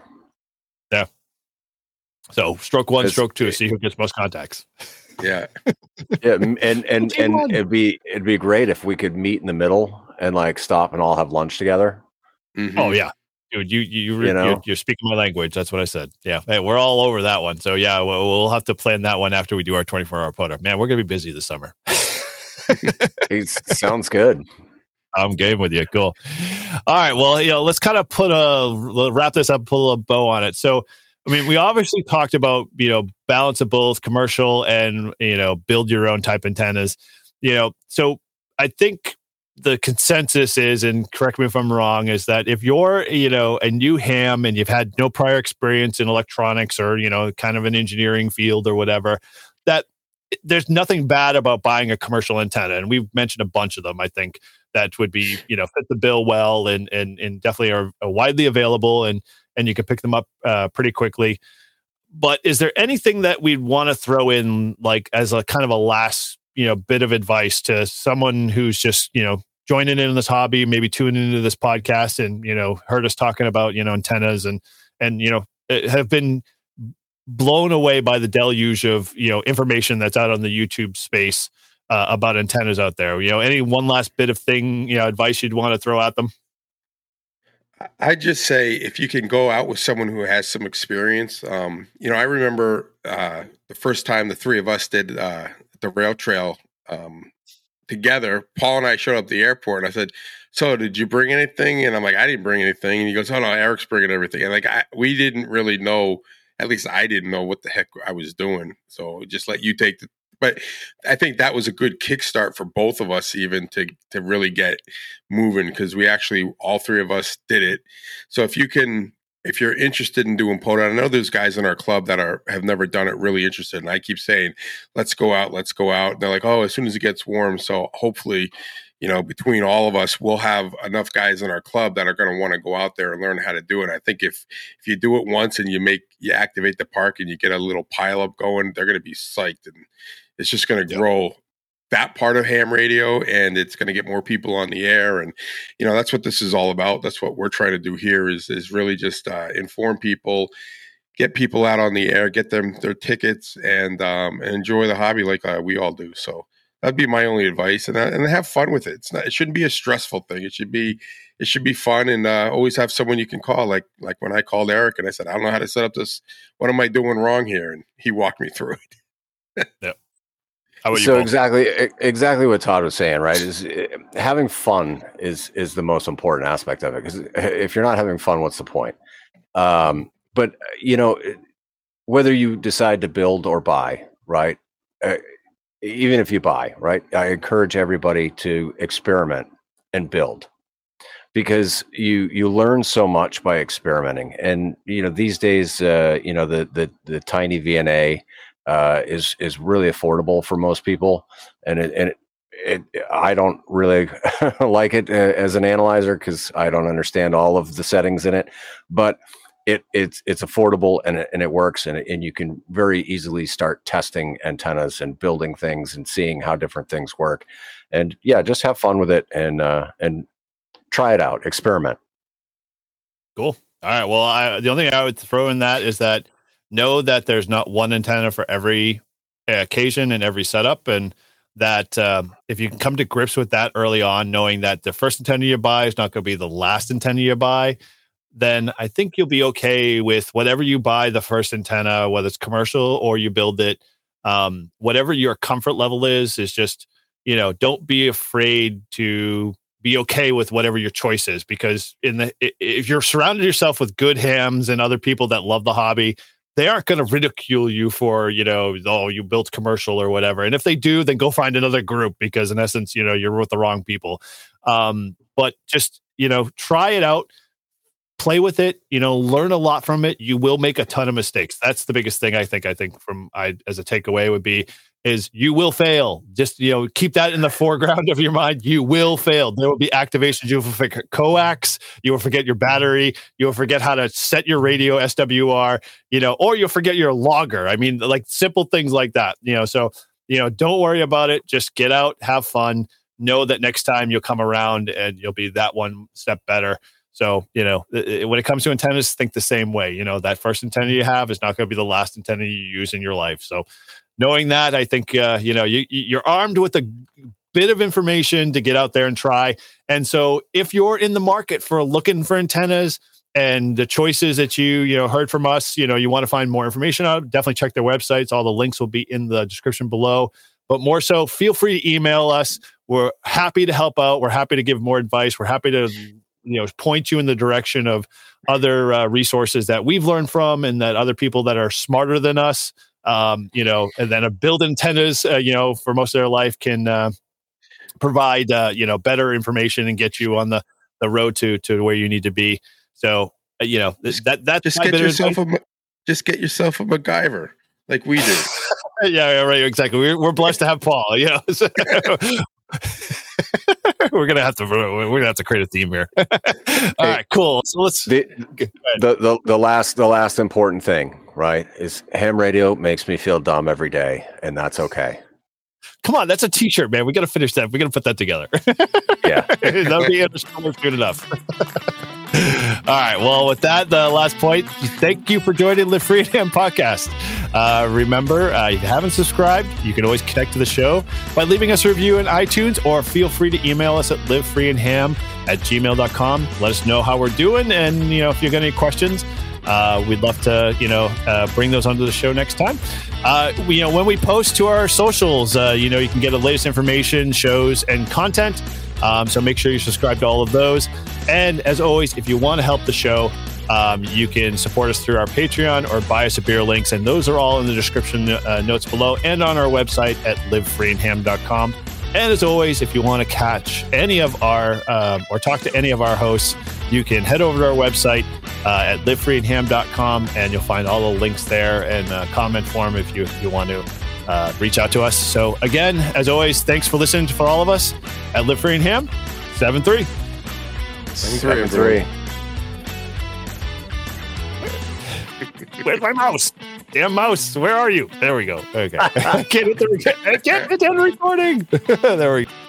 So stroke one, It's- stroke two, see who gets most contacts. Yeah, Yeah, m- and and Team and one. it'd be it'd be great if we could meet in the middle and like stop and all have lunch together. Mhm. Oh yeah, dude, you you, you You know? you're, you're speaking my language. That's what I said. Yeah, hey, we're all over that one. So yeah, we'll, we'll have to plan that one after we do our twenty-four hour putter. Man, we're gonna be busy this summer. It sounds good. I'm game with you. Cool. All right. Well, you know, let's kind of put a wrap this up, put a little bow on it. So, I mean, we obviously talked about you know balance of both commercial and you know build your own type antennas. You know, so I think the consensus is, and correct me if I'm wrong, is that if you're you know a new ham and you've had no prior experience in electronics or you know kind of an engineering field or whatever, that there's nothing bad about buying a commercial antenna. And we've mentioned a bunch of them. I think that would be you know fit the bill well and and and definitely are, are widely available and and you can pick them up uh, pretty quickly. But is there anything that we'd want to throw in like as a kind of a last you know bit of advice to someone who's just you know joining in this hobby, maybe tuning into this podcast and you know heard us talking about you know antennas and and you know have been blown away by the deluge of you know information that's out on the YouTube space uh, about antennas out there. You know, any one last bit of thing you know advice you'd want to throw at them? I just say if you can go out with someone who has some experience. Um, you know, I remember uh, the first time the three of us did uh, the rail trail um, together. Paul and I showed up at the airport, and I said, "So, did you bring anything?" And I'm like, "I didn't bring anything." And he goes, "Oh no, Eric's bringing everything." And like, I, we didn't really know. At least I didn't know what the heck I was doing. So just let you take the. But I think that was a good kickstart for both of us, even to to really get moving, because we actually all three of us did it. So if you can, if you're interested in doing P O D A, I know there's guys in our club that are have never done it, really interested, and I keep saying, "Let's go out, let's go out." And they're like, "Oh, as soon as it gets warm." So hopefully, you know, between all of us, we'll have enough guys in our club that are going to want to go out there and learn how to do it. I think if if you do it once and you make you activate the park and you get a little pile up going, they're going to be psyched, and it's just going to Yeah. grow that part of ham radio, and it's going to get more people on the air. And you know, that's what this is all about. That's what we're trying to do here is is really just uh, inform people, get people out on the air, get them their tickets, and um, and enjoy the hobby like uh, we all do. So that'd be my only advice, and uh, and have fun with it. It's not. It shouldn't be a stressful thing. It should be. It should be fun, and uh, always have someone you can call. Like like when I called Eric and I said, I don't know how to set up this. What am I doing wrong here? And he walked me through it. How about you, So Paul? exactly, e- exactly what Todd was saying, right? Is uh, having fun is is the most important aspect of it. Because if you're not having fun, what's the point? Um, but uh, you know, whether you decide to build or buy, right? Uh, even if you buy, right? I encourage everybody to experiment and build, because you you learn so much by experimenting. And you know, these days, uh, you know, the the the tiny V N A. Uh, is is really affordable for most people, and it and it, it I don't really like it uh, as an analyzer because I don't understand all of the settings in it, but it it's it's affordable and it, and it works, and and you can very easily start testing antennas and building things and seeing how different things work, and yeah, just have fun with it and uh, and try it out, experiment. Cool. All right. Well, I, the only thing I would throw in that is that know that there's not one antenna for every occasion and every setup, and that um, if you can come to grips with that early on, knowing that the first antenna you buy is not going to be the last antenna you buy, then I think you'll be okay with whatever you buy the first antenna, whether it's commercial or you build it. Um, whatever your comfort level is, is just you know, don't be afraid to be okay with whatever your choice is, because in the if you're surrounded yourself with good hams and other people that love the hobby, they aren't going to ridicule you for, you know, oh, you built commercial or whatever. And if they do, then go find another group, because in essence, you know, you're with the wrong people. Um, but just, you know, try it out, play with it, you know, learn a lot from it. You will make a ton of mistakes. That's the biggest thing I think, I think from I as a takeaway would be is you will fail. Just, you know, keep that in the foreground of your mind. You will fail. There will be activations. You will forget coax. You will forget your battery. You will forget how to set your radio S W R, you know, or you'll forget your logger. I mean, like simple things like that, you know, so, you know, don't worry about it. Just get out, have fun. Know that next time you'll come around and you'll be that one step better. So, you know, when it comes to antennas, think the same way. You know, that first antenna you have is not going to be the last antenna you use in your life. So knowing that, I think, uh, you know, you, you're armed with a bit of information to get out there and try. And so if you're in the market for looking for antennas and the choices that you, you know, heard from us, you know, you want to find more information out, definitely check their websites. All the links will be in the description below. But more so, feel free to email us. We're happy to help out. We're happy to give more advice. We're happy to, you know, point you in the direction of other uh, resources that we've learned from and that other people that are smarter than us, um, you know, and then a build antennas, uh, you know, for most of their life can uh, provide, uh, you know, better information and get you on the, the road to, to where you need to be. So, uh, you know, that, that's just get yourself a, just get yourself a MacGyver like we do. yeah, yeah, right. Exactly. We're, we're blessed to have Paul, you know, so, we're gonna have to we're gonna have to create a theme here. All hey, right, cool. So let's the, the the the last the last important thing, right, is ham radio makes me feel dumb every day, and that's okay. Come on, that's a t-shirt, man. We got to finish that. We got to put that together. Yeah, that'll be good enough. All right. Well, with that, the last point. Thank you for joining Live Free and Ham podcast. Uh, remember, uh, if you haven't subscribed, you can always connect to the show by leaving us a review in iTunes, or feel free to email us at livefreeandham at gmail dot com. Let us know how we're doing, and you know, if you've got any questions, uh, we'd love to, you know, uh, bring those onto the show next time. Uh, we, you know, when we post to our socials, uh, you know, you can get the latest information, shows, and content. Um, so make sure you subscribe to all of those. And as always, if you want to help the show, um, you can support us through our Patreon or buy us a beer links. And those are all in the description uh, notes below and on our website at live free and ham dot com. And as always, if you want to catch any of our um, or talk to any of our hosts, you can head over to our website uh, at live free and ham dot com, and you'll find all the links there and uh, comment form if you, if you want to uh, reach out to us. So again, as always, thanks for listening for all of us at Live Free and Ham. seven three. seven three. Where's my mouse? Damn mouse. Where are you? There we go. Okay. I can't hit the, I can't hit the recording. There we go.